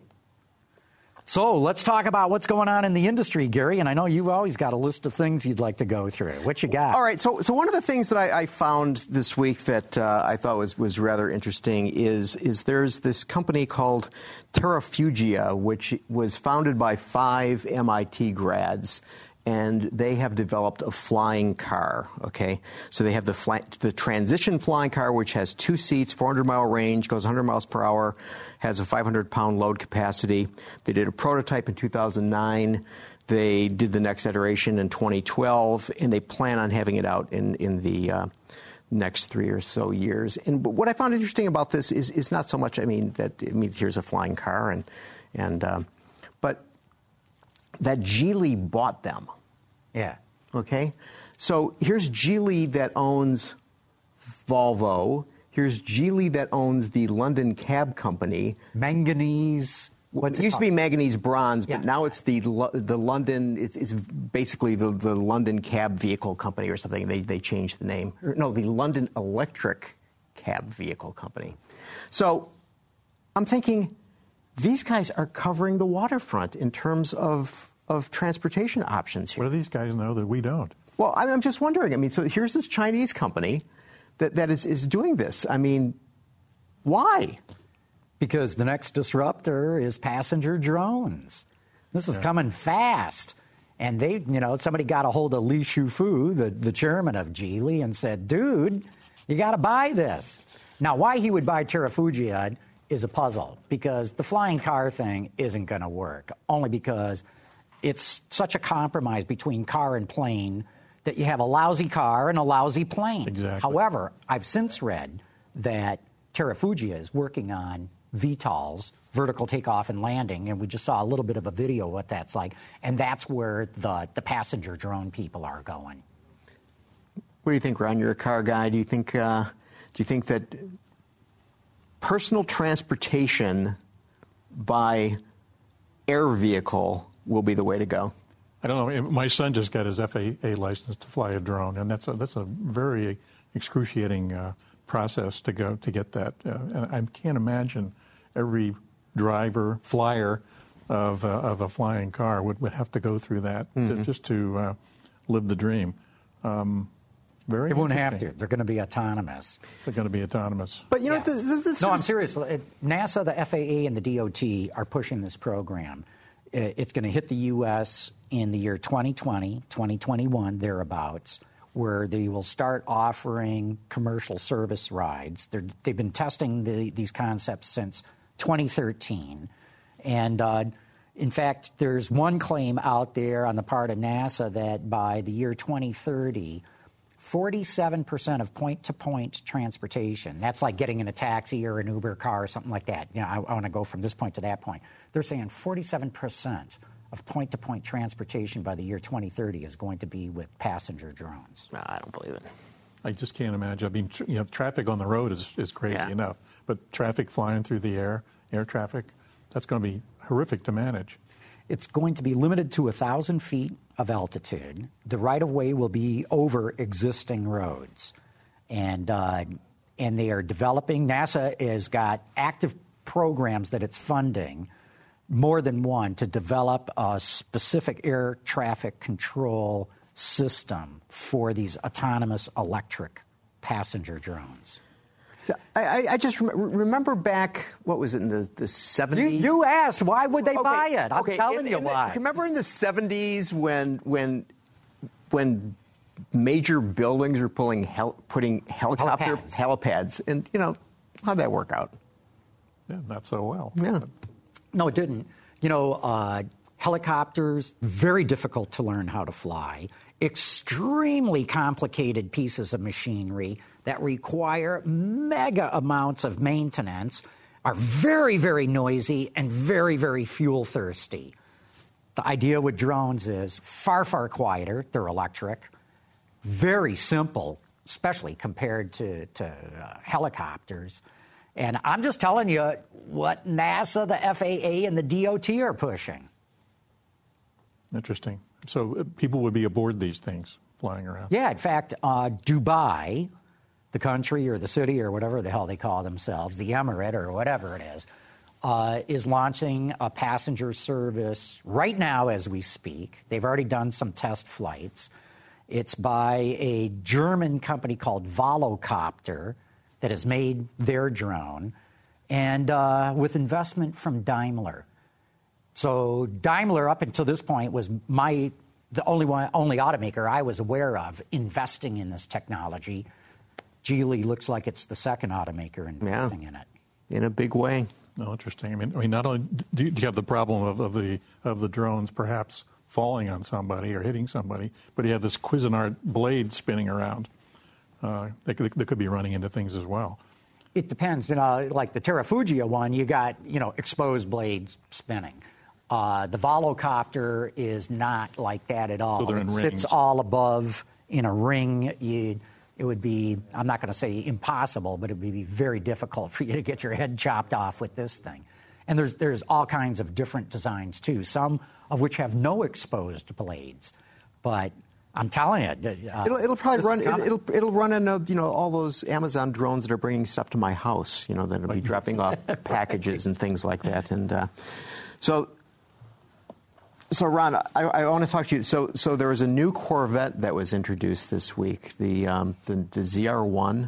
So let's talk about what's going on in the industry, Gary. And I know you've always got a list of things you'd like to go through. What you got? All right. So one of the things that I found this week that I thought was rather interesting is there's this company called Terrafugia, which was founded by 5 MIT grads. And they have developed a flying car, okay? So they have the transition flying car, which has 2 seats, 400-mile range, goes 100 miles per hour, has a 500-pound load capacity. They did a prototype in 2009. They did the next iteration in 2012, and they plan on having it out in the next 3 or so years. And what I found interesting about this is not so much, here's a flying car, but that Geely bought them. Yeah. Okay? So here's Geely that owns Volvo. Here's Geely that owns the London Cab Company. Manganese. It used to be Manganese Bronze, but now it's the London, it's basically the London Cab Vehicle Company or something. They changed the name. No, the London Electric Cab Vehicle Company. So I'm thinking, these guys are covering the waterfront in terms of transportation options here. What do these guys know that we don't? Well, I'm just wondering. So here's this Chinese company that is doing this. Why? Because the next disruptor is passenger drones. This is coming fast. And somebody got a hold of Li Shufu, the chairman of Geely, and said, dude, you got to buy this. Now, why he would buy Terrafugia is a puzzle, because the flying car thing isn't going to work, only because it's such a compromise between car and plane that you have a lousy car and a lousy plane. Exactly. However, I've since read that Terrafugia is working on VTOLs, vertical takeoff and landing, and we just saw a little bit of a video of what that's like, and that's where the passenger drone people are going. What do you think, Ron? You're a car guy. Do you think that personal transportation by air vehicle will be the way to go? I don't know. My son just got his FAA license to fly a drone, and that's a very excruciating process to get that. And I can't imagine every driver, flyer, of a flying car would have to go through that just to live the dream. Very They won't have interesting. to. They're going to be autonomous. They're going to be autonomous. But, you know, No, I'm serious. NASA, the FAA, and the DOT are pushing this program. It's going to hit the U.S. in the year 2020, 2021, thereabouts, where they will start offering commercial service rides. They've been testing these concepts since 2013. And in fact, there's one claim out there on the part of NASA that by the year 2030, 47% of point-to-point transportation, that's like getting in a taxi or an Uber car or something like that. You know, I want to go from this point to that point. They're saying 47% of point-to-point transportation by the year 2030 is going to be with passenger drones. No, I don't believe it. I just can't imagine. I mean, traffic on the road is crazy enough, but traffic flying through the air traffic, that's going to be horrific to manage. It's going to be limited to 1,000 feet of altitude. The right-of-way will be over existing roads. And they are developing. NASA has got active programs that it's funding, more than one, to develop a specific air traffic control system for these autonomous electric passenger drones. So I just remember back, what was it, in the 70s? You asked, why would they buy it? I'm telling you why. Remember in the 70s when major buildings were putting helipads, and, you know, how'd that work out? Yeah, not so well. Yeah. No, it didn't. You know, helicopters, very difficult to learn how to fly, extremely complicated pieces of machinery that require mega amounts of maintenance, are very, very noisy and very, very fuel thirsty. The idea with drones is far, far quieter. They're electric, very simple, especially compared to helicopters. And I'm just telling you what NASA, the FAA, and the DOT are pushing. Interesting. So people would be aboard these things flying around? Yeah, in fact, Dubai, the country or the city or whatever the hell they call themselves, the Emirate or whatever it is launching a passenger service right now as we speak. They've already done some test flights. It's by a German company called Volocopter that has made their drone, and with investment from Daimler. So Daimler, up until this point, was the only automaker I was aware of investing in this technology. Geely looks like it's the second automaker investing in it. In a big way. No, interesting. I mean, not only do you have the problem of the drones perhaps falling on somebody or hitting somebody, but you have this Cuisinart blade spinning around. They could be running into things as well. It depends. You know, like the Terrafugia one, you got, you know, exposed blades spinning. The Volocopter is not like that at all. So they're in rings. It sits all above in a ring. It would be, I'm not going to say impossible, but it would be very difficult for you to get your head chopped off with this thing. And there's all kinds of different designs, too, some of which have no exposed blades. But I'm telling you, it'll probably run. It'll run in you know, all those Amazon drones that are bringing stuff to my house. You know, that'll be dropping off packages and things like that. And so Ron, I want to talk to you. So there was a new Corvette that was introduced this week, the ZR1.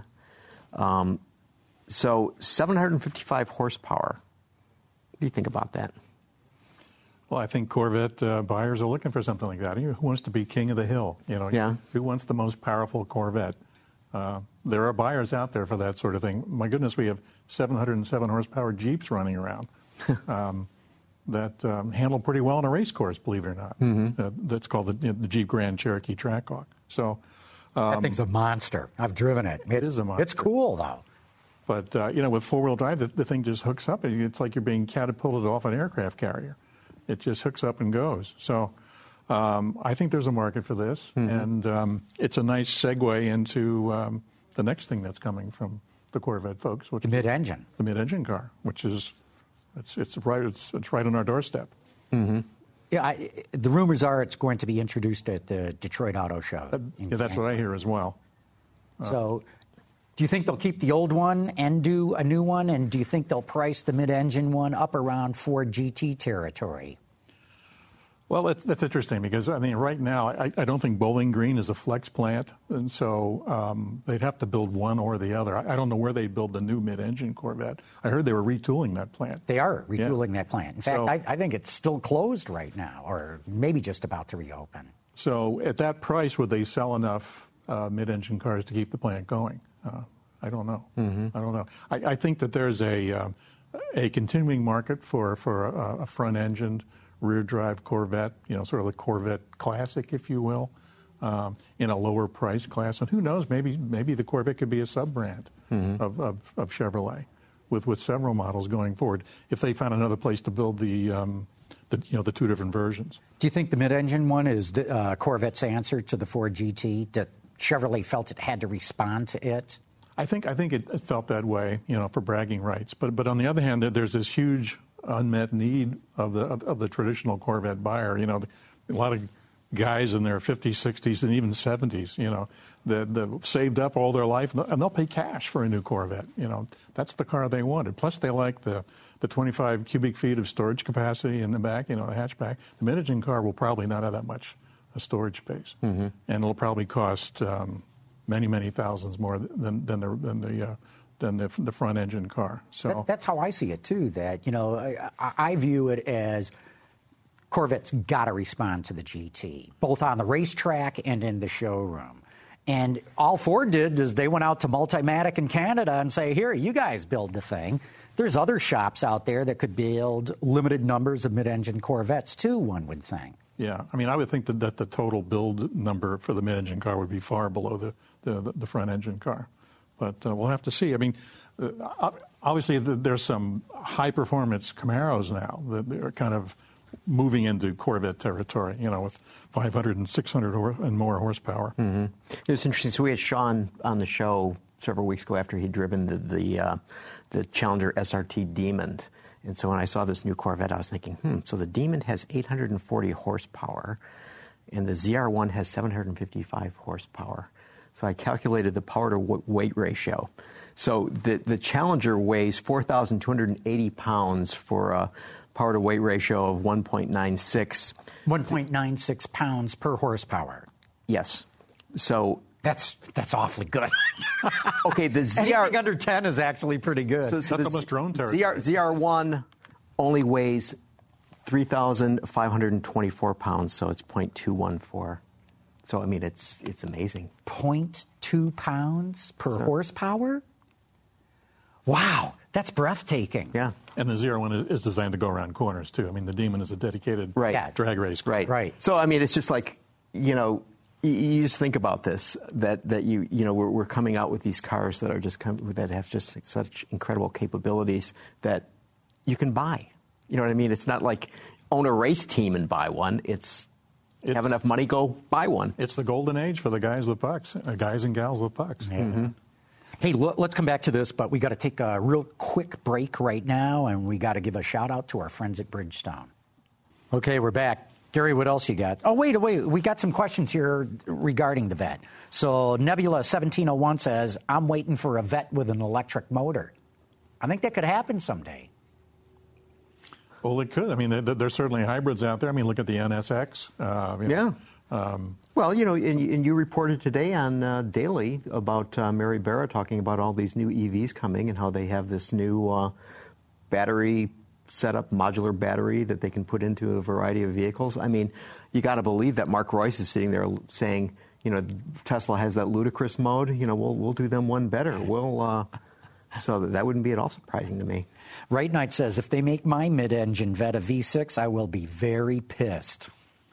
So 755 horsepower. What do you think about that? Well, I think Corvette buyers are looking for something like that. Who wants to be king of the hill? You know, yeah. Who wants the most powerful Corvette? There are buyers out there for that sort of thing. My goodness, we have 707 horsepower Jeeps running around that handle pretty well on a race course, believe it or not. Mm-hmm. That's called the Jeep Grand Cherokee Trackhawk. So that thing's a monster. I've driven it. It is a monster. It's cool, though. But, you know, with four-wheel drive, the thing just hooks up. It's like you're being catapulted off an aircraft carrier. It just hooks up and goes. So I think there's a market for this. Mm-hmm. And it's a nice segue into the next thing that's coming from the Corvette folks. Which the mid-engine. The mid-engine car, which is it's right on our doorstep. Mm-hmm. Yeah, the rumors are it's going to be introduced at the Detroit Auto Show. That's what I hear as well. So Do you think they'll keep the old one and do a new one? And do you think they'll price the mid-engine one up around Ford GT territory? Well, that's interesting because, I mean, right now, I don't think Bowling Green is a flex plant, and so they'd have to build one or the other. I don't know where they'd build the new mid-engine Corvette. I heard they were retooling that plant. They are retooling that plant. In fact, I think it's still closed right now, or maybe just about to reopen. So at that price, would they sell enough mid-engine cars to keep the plant going? I don't know. I don't know. I think that there's a continuing market for a front-engined rear-drive Corvette, sort of the Corvette Classic, if you will, in a lower price class. And who knows, maybe the Corvette could be a sub-brand of Chevrolet with several models going forward if they found another place to build the two different versions. Do you think the mid-engine one is the Corvette's answer to the Ford GT, that Chevrolet felt it had to respond to it? I think it felt that way, for bragging rights. But on the other hand, there's this huge unmet need of the traditional Corvette buyer. A lot of guys in their 50s, 60s, and even 70s, that saved up all their life, and they'll pay cash for a new Corvette. That's the car they wanted. Plus, they like the 25 cubic feet of storage capacity in the back, the hatchback. The mid-engine car will probably not have that much storage space, and it'll probably cost many, many thousands more than the front engine car. So that's how I see it too. That I view it as Corvette's got to respond to the GT, both on the racetrack and in the showroom. And all Ford did is they went out to Multimatic in Canada and say, "Here, you guys build the thing." There's other shops out there that could build limited numbers of mid-engine Corvettes too, one would think. Yeah, I mean, I would think that the total build number for the mid-engine car would be far below the front-engine car. But we'll have to see. I mean, obviously there's some high-performance Camaros now that are kind of moving into Corvette territory, with 500 and 600 and more horsepower. It was interesting. So we had Sean on the show several weeks ago after he'd driven the Challenger SRT Demon. And so when I saw this new Corvette, I was thinking, so the Demon has 840 horsepower, and the ZR1 has 755 horsepower. So I calculated the power to weight ratio. So the Challenger weighs 4,280 pounds for a power to weight ratio of 1.96. 1.96 pounds per horsepower. Yes. So that's awfully good. Okay, the ZR anything under 10 is actually pretty good. So that's almost drone territory. ZR1 only weighs 3,524 pounds, so it's 0.214. So I mean, it's amazing. 0.2 pounds per horsepower? Wow, that's breathtaking. Yeah. And the ZR1 is designed to go around corners too. I mean, the Demon is a dedicated drag race car. Right. So I mean, it's just like, you just think about this, that we're coming out with these cars that are that have just such incredible capabilities that you can buy. You know what I mean? It's not like own a race team and buy one. It's have enough money, go buy one. It's the golden age for the guys with bucks, guys and gals with bucks. Yeah. Hey, let's come back to this, but we got to take a real quick break right now, and we got to give a shout out to our friends at Bridgestone. Okay, we're back. Gary, what else you got? Oh, wait. We got some questions here regarding the Vette. So Nebula 1701 says, I'm waiting for a Vette with an electric motor. I think that could happen someday. Well, it could. I mean, there's certainly hybrids out there. I mean, look at the NSX. Well, and you reported today on Daily about Mary Barra talking about all these new EVs coming and how they have this new battery setup, modular battery that they can put into a variety of vehicles. I mean, you got to believe that Mark Royce is sitting there saying, Tesla has that ludicrous mode. We'll do them one better. So that wouldn't be at all surprising to me. Right Knight says, if they make my mid-engine Vette a V6, I will be very pissed.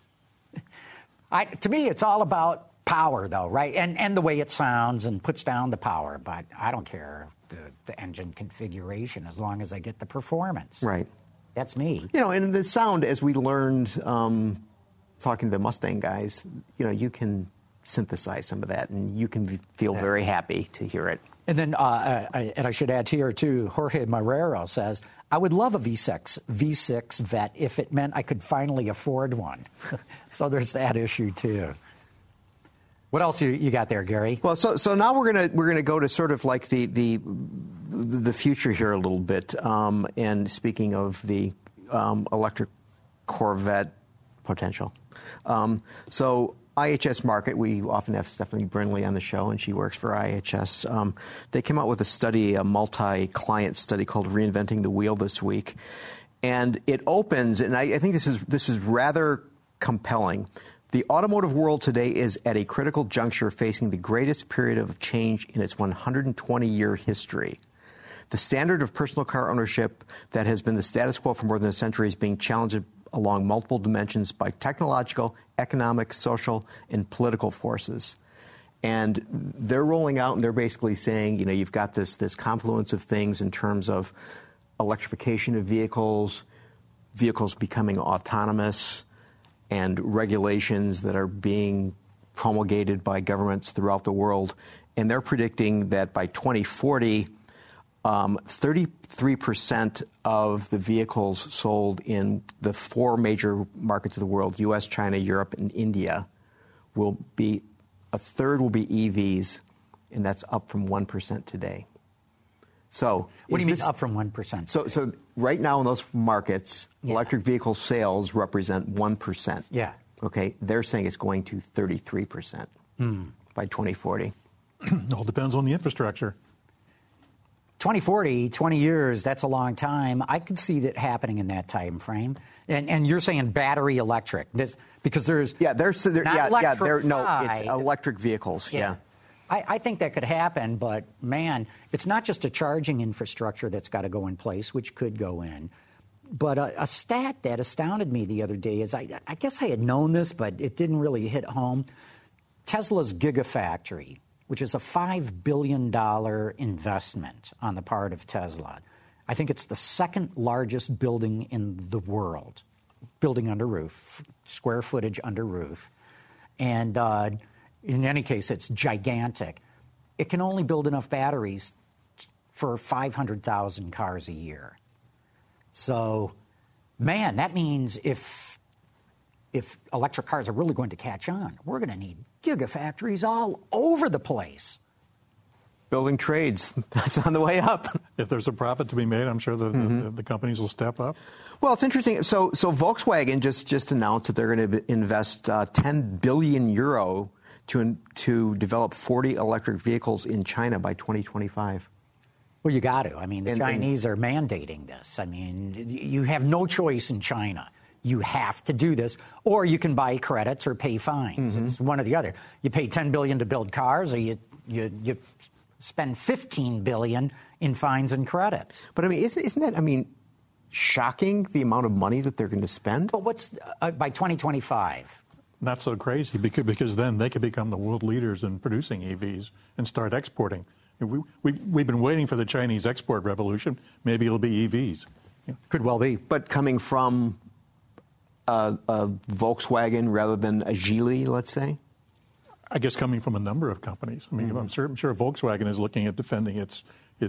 To me, it's all about power, though, right? And the way it sounds and puts down the power. But I don't care the engine configuration as long as I get the performance. Right. That's me. And the sound, as we learned talking to the Mustang guys, you can synthesize some of that, and you can feel very happy to hear it. And then, and I should add here, too, Jorge Marrero says, I would love a V6 Vette if it meant I could finally afford one. So there's that issue, too. What else you got there, Gary? Well, so now we're gonna go to sort of like the future here a little bit. And speaking of the electric Corvette potential, so IHS Markit, we often have Stephanie Brinley on the show, and she works for IHS. They came out with a study, a multi-client study called "Reinventing the Wheel" this week, and it opens, and I think this is rather compelling. The automotive world today is at a critical juncture, facing the greatest period of change in its 120-year history. The standard of personal car ownership that has been the status quo for more than a century is being challenged along multiple dimensions by technological, economic, social, and political forces. And they're rolling out, and they're basically saying, you've got this confluence of things in terms of electrification of vehicles becoming autonomous, and regulations that are being promulgated by governments throughout the world. And they're predicting that by 2040, 33% of the vehicles sold in the 4 major markets of the world, U.S., China, Europe, and India, a third will be EVs, and that's up from 1% today. So what do you mean up from 1%? So right now in those markets, electric vehicle sales represent 1%. Yeah. Okay. They're saying it's going to 33% by 2040. It all depends on the infrastructure. 2040, 20 years, that's a long time. I could see that happening in that time frame. And you're saying battery electric. Because there's it's electric vehicles. Yeah. I think that could happen, but, man, it's not just a charging infrastructure that's got to go in place, which could go in. But a stat that astounded me the other day is, I guess I had known this, but it didn't really hit home. Tesla's Gigafactory, which is a $5 billion investment on the part of Tesla. I think it's the second largest building in the world, building under roof, square footage under roof. And in any case, it's gigantic. It can only build enough batteries for 500,000 cars a year. So, man, that means if electric cars are really going to catch on, we're going to need gigafactories all over the place. Building trades, that's on the way up. If there's a profit to be made, I'm sure the companies will step up. Well, it's interesting. So Volkswagen just announced that they're going to invest 10 billion euro to develop 40 electric vehicles in China by 2025. Well, you got to. I mean, the Chinese are mandating this. I mean, you have no choice in China. You have to do this, or you can buy credits or pay fines. It's one or the other. You pay $10 billion to build cars, or you spend $15 billion in fines and credits. But I mean, isn't that shocking, the amount of money that they're going to spend? But what's by 2025? Not so crazy, because then they could become the world leaders in producing EVs and start exporting. We've been waiting for the Chinese export revolution. Maybe it'll be EVs. Could well be. But coming from a Volkswagen rather than a Geely, let's say? I guess coming from a number of companies. I mean, I'm sure Volkswagen is looking at defending its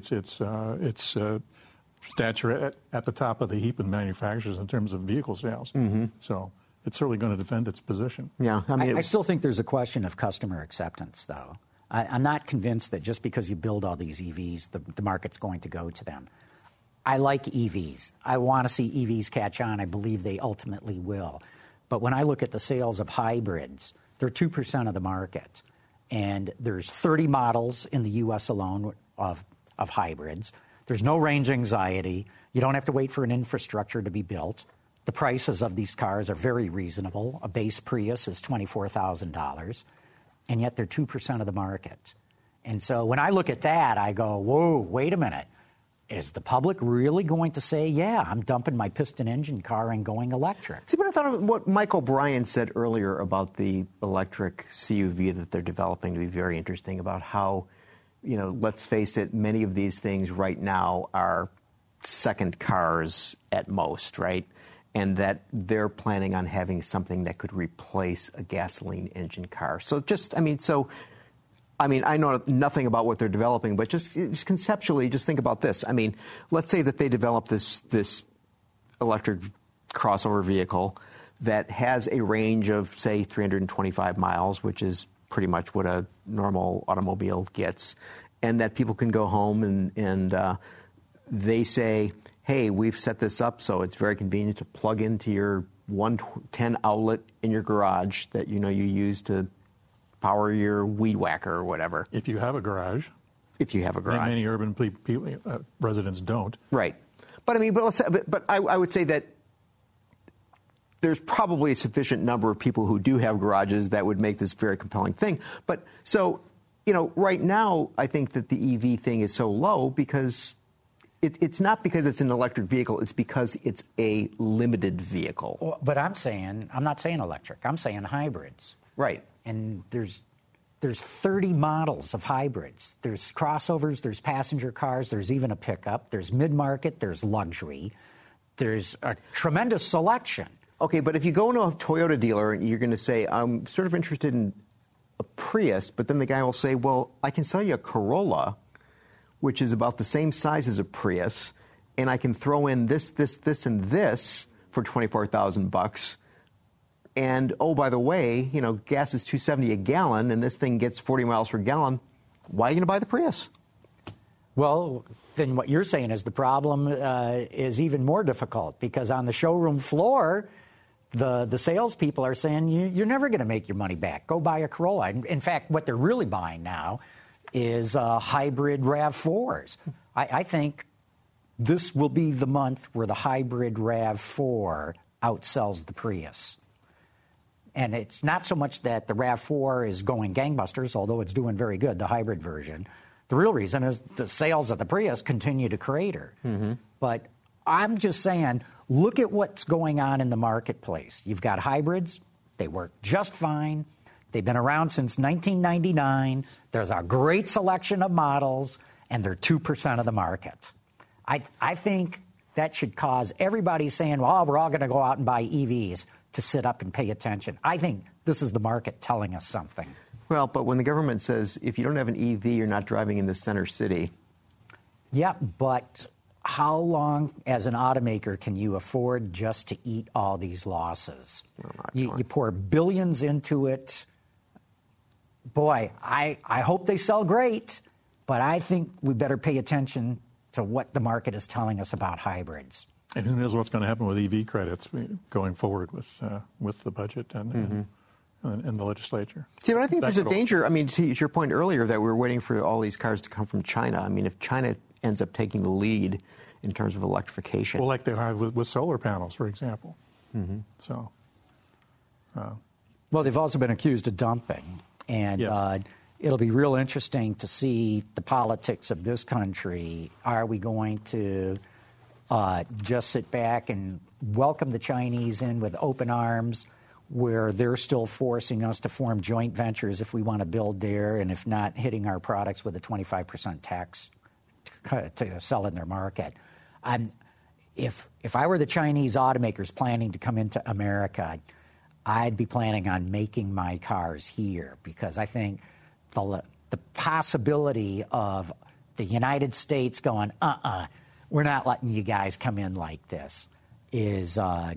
stature at the top of the heap in manufacturers in terms of vehicle sales. So it's certainly going to defend its position. Yeah, I still think there's a question of customer acceptance, though. I'm not convinced that just because you build all these EVs, the market's going to go to them. I like EVs. I want to see EVs catch on. I believe they ultimately will. But when I look at the sales of hybrids, they're 2% of the market. And there's 30 models in the U.S. alone of hybrids. There's no range anxiety. You don't have to wait for an infrastructure to be built. The prices of these cars are very reasonable. A base Prius is $24,000. And yet they're 2% of the market. And so when I look at that, I go, whoa, wait a minute. Is the public really going to say, yeah, I'm dumping my piston engine car and going electric? See, but I thought of what Mike O'Brien said earlier about the electric CUV that they're developing to be very interesting, about how, let's face it, many of these things right now are second cars at most, right? And that they're planning on having something that could replace a gasoline engine car. So I know nothing about what they're developing, but just conceptually, just think about this. I mean, let's say that they develop this electric crossover vehicle that has a range of, say, 325 miles, which is pretty much what a normal automobile gets, and that people can go home and they say, hey, we've set this up so it's very convenient to plug into your 110 outlet in your garage that you use to power your weed whacker or whatever. If you have a garage. If you have a garage. Many urban residents don't. Right. But I mean, but I would say that there's probably a sufficient number of people who do have garages that would make this a very compelling thing. But so, right now, I think that the EV thing is so low because it's not because it's an electric vehicle. It's because it's a limited vehicle. Well, but I'm not saying electric. I'm saying hybrids. Right. And there's 30 models of hybrids. There's crossovers, there's passenger cars, there's even a pickup, there's mid-market, there's luxury. There's a tremendous selection. Okay, but if you go into a Toyota dealer and you're going to say, I'm sort of interested in a Prius, but then the guy will say, well, I can sell you a Corolla, which is about the same size as a Prius, and I can throw in this, and this for $24,000. And, oh, by the way, gas is $2.70 a gallon, and this thing gets 40 miles per gallon. Why are you going to buy the Prius? Well, then what you're saying is the problem is even more difficult because on the showroom floor, the salespeople are saying you're never going to make your money back. Go buy a Corolla. In fact, what they're really buying now is hybrid RAV4s. I think this will be the month where the hybrid RAV4 outsells the Prius. And it's not so much that the RAV4 is going gangbusters, although it's doing very good, the hybrid version. The real reason is the sales of the Prius continue to crater. Mm-hmm. But I'm just saying, look at what's going on in the marketplace. You've got hybrids. They work just fine. They've been around since 1999. There's a great selection of models, and they're 2% of the market. I think that should cause everybody saying, well, we're all going to go out and buy EVs to sit up and pay attention. I think this is the market telling us something. Well, but when the government says if you don't have an EV, you're not driving in the center city. Yeah, but how long as an automaker can you afford just to eat all these losses? You pour billions into it. Boy, I hope they sell great, but I think we better pay attention to what the market is telling us about hybrids. And who knows what's going to happen with EV credits going forward with the budget and the legislature. See, but I think there's a danger. I mean, to your point earlier that we're waiting for all these cars to come from China. I mean, if China ends up taking the lead in terms of electrification. Well, like they have with solar panels, for example. Mm-hmm. So. Well, they've also been accused of dumping. And yes. It'll be real interesting to see the politics of this country. Are we going to just sit back and welcome the Chinese in with open arms, where they're still forcing us to form joint ventures if we want to build there, and if not, hitting our products with a 25% tax to sell in their market? If I were the Chinese automakers planning to come into America, I'd be planning on making my cars here, because I think the possibility of the United States going, we're not letting you guys come in like this is, I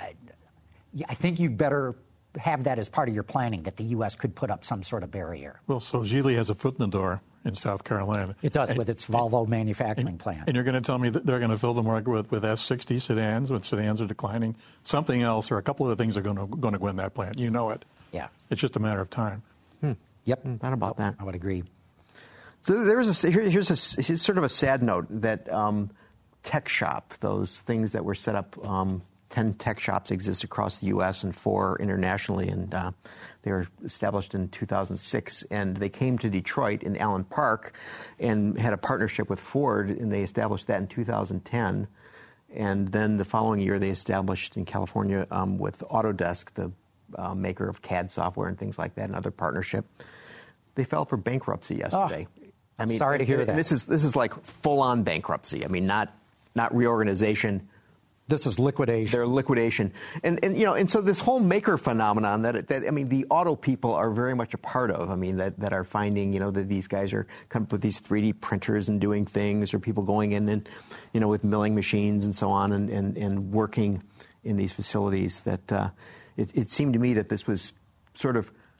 think you better have that as part of your planning, that the U.S. could put up some sort of barrier. Well, so Geely has a foot in the door in South Carolina. It does, with its Volvo manufacturing plant. And you're going to tell me that they're going to fill the market with S60 sedans, when sedans are declining? Something else, or a couple of things are going to go in that plant. You know it. Yeah. It's just a matter of time. Yep. Not about that. I would agree. So here's sort of a sad note that Tech Shop, those things that were set up, 10 tech shops exist across the U.S. and 4 internationally, and they were established in 2006. And they came to Detroit in Allen Park and had a partnership with Ford, and they established that in 2010. And then the following year, they established in California with Autodesk, the maker of CAD software and things like that, another partnership. They filed for bankruptcy yesterday. I mean, sorry to hear that. This is like full-on bankruptcy. I mean, not reorganization. This is liquidation. They're liquidation. And so this whole maker phenomenon that the auto people are very much a part of. I mean, that are finding, that these guys are coming up with these 3D printers and doing things, or people going in and, with milling machines and so on and working in these facilities. That it seemed to me that this was sort of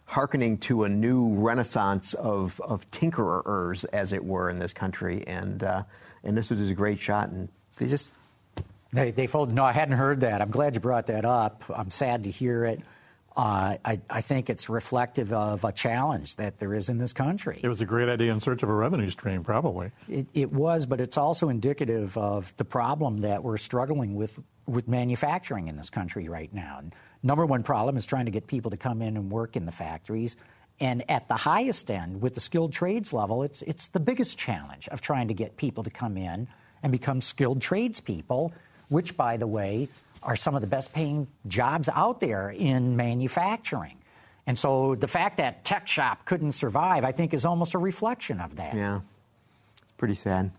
hearkening to a new renaissance of tinkerers, as it were, in this country, and this was just a great shot, and they folded. No, I hadn't heard that. I'm glad you brought that up. I'm sad to hear it. I think it's reflective of a challenge that there is in this country. It was a great idea in search of a revenue stream, probably. It was, but it's also indicative of the problem that we're struggling with manufacturing in this country right now. And number one problem is trying to get people to come in and work in the factories. And at the highest end, with the skilled trades level, it's the biggest challenge of trying to get people to come in and become skilled tradespeople, which, by the way, are some of the best paying jobs out there in manufacturing. And so the fact that Tech Shop couldn't survive, I think, is almost a reflection of that. Yeah, it's pretty sad.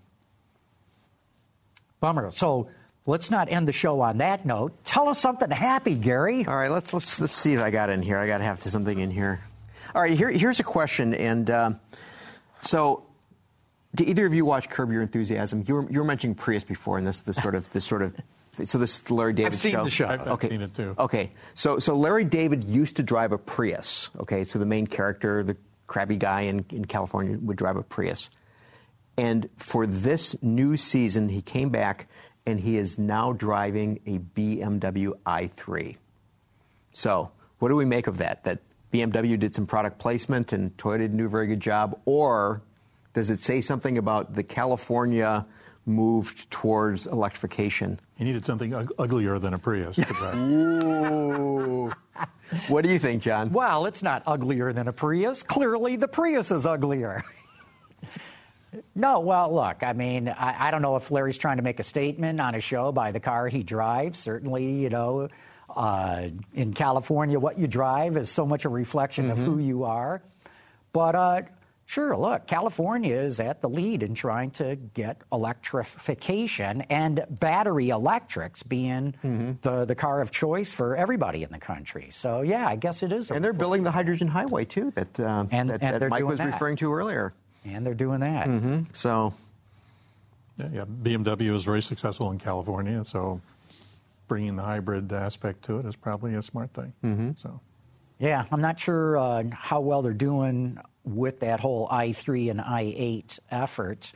Bummer. So let's not end the show on that note. Tell us something happy, Gary. All right, let's see what I got in here. I got to have something in here. All right, here's a question. And so, do either of you watch Curb Your Enthusiasm? You were mentioning Prius before, and this sort of. So this is Larry David show? I've seen the show. I've seen it too. Okay. So Larry David used to drive a Prius. Okay. So the main character, the crabby guy in California, would drive a Prius. And for this new season, he came back and he is now driving a BMW i3. So what do we make of that? That BMW did some product placement and Toyota didn't do a very good job? Or does it say something about the California moved towards electrification? He needed something uglier than a Prius to drive. Ooh. What do you think, John? Well, it's not uglier than a Prius. Clearly, the Prius is uglier. No, well, look, I mean, I don't know if Larry's trying to make a statement on a show by the car he drives. Certainly, in California, what you drive is so much a reflection of who you are. But sure, look, California is at the lead in trying to get electrification and battery electrics being the car of choice for everybody in the country. So, yeah, I guess it is. And they're building the hydrogen highway, too, that Mike was referring to earlier. And they're doing that. So, yeah, BMW is very successful in California, so bringing the hybrid aspect to it is probably a smart thing. So, yeah, I'm not sure how well they're doing with that whole i3 and i8 effort.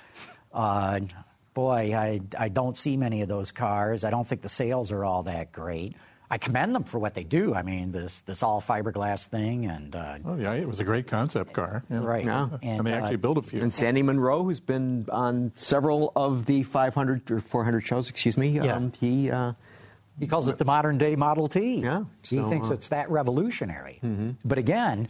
Boy, I don't see many of those cars. I don't think the sales are all that great. I commend them for what they do. I mean, this all fiberglass thing, and yeah, it was a great concept car, right? Yeah. And they actually built a few. And Sandy Munro, who's been on several of the 500 or 400 shows, he calls it the modern day Model T. Yeah, he thinks it's that revolutionary. But again,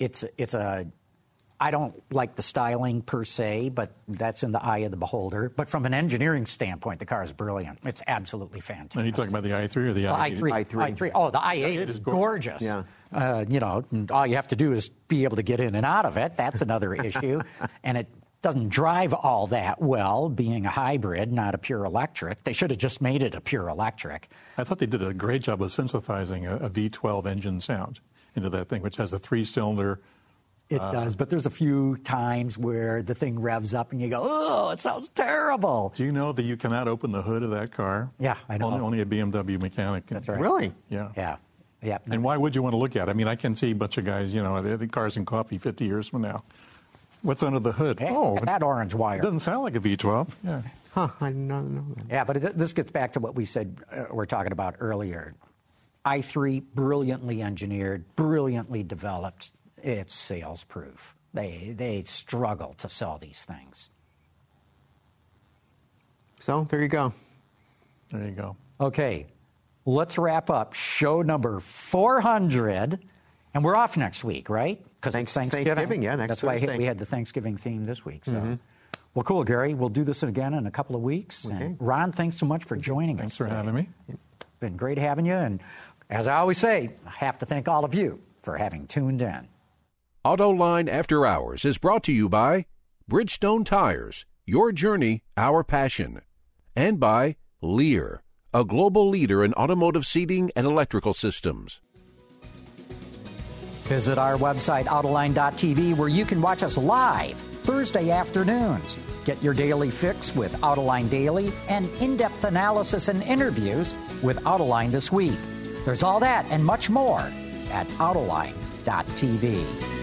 I don't like the styling per se, but that's in the eye of the beholder. But from an engineering standpoint, the car is brilliant. It's absolutely fantastic. And you talking about the i3 or the i8? i3. Oh, the i8 is gorgeous. Yeah. All you have to do is be able to get in and out of it. That's another issue. And it doesn't drive all that well, being a hybrid, not a pure electric. They should have just made it a pure electric. I thought they did a great job of synthesizing a V12 engine sound into that thing, which has a 3-cylinder. It does, but there's a few times where the thing revs up and you go, oh, it sounds terrible. Do you know that you cannot open the hood of that car? Yeah, I know. Only a BMW mechanic can. That's right. Really? Yeah. Yeah. And why would you want to look at it? I mean, I can see a bunch of guys, the Cars and Coffee 50 years from now. What's under the hood? Hey, that orange wire. It doesn't sound like a V12. Yeah. Huh, I did not know that. Yeah, but this gets back to what we said we're talking about earlier. i3, brilliantly engineered, brilliantly developed. It's sales proof. They struggle to sell these things. So there you go. There you go. Okay, let's wrap up show number 400. And we're off next week, right? Because it's Thanksgiving. Yeah, next That's why Thursday. we had the Thanksgiving theme this week. So, well, cool, Gary. We'll do this again in a couple of weeks. Okay. And Ron, thanks so much for joining us. Thanks for today. having me. Been great having you. And as I always say, I have to thank all of you for having tuned in. AutoLine After Hours is brought to you by Bridgestone Tires, your journey, our passion, and by Lear, a global leader in automotive seating and electrical systems. Visit our website, Autoline.tv, where you can watch us live Thursday afternoons. Get your daily fix with Autoline Daily and in-depth analysis and interviews with Autoline This Week. There's all that and much more at Autoline.tv. TV.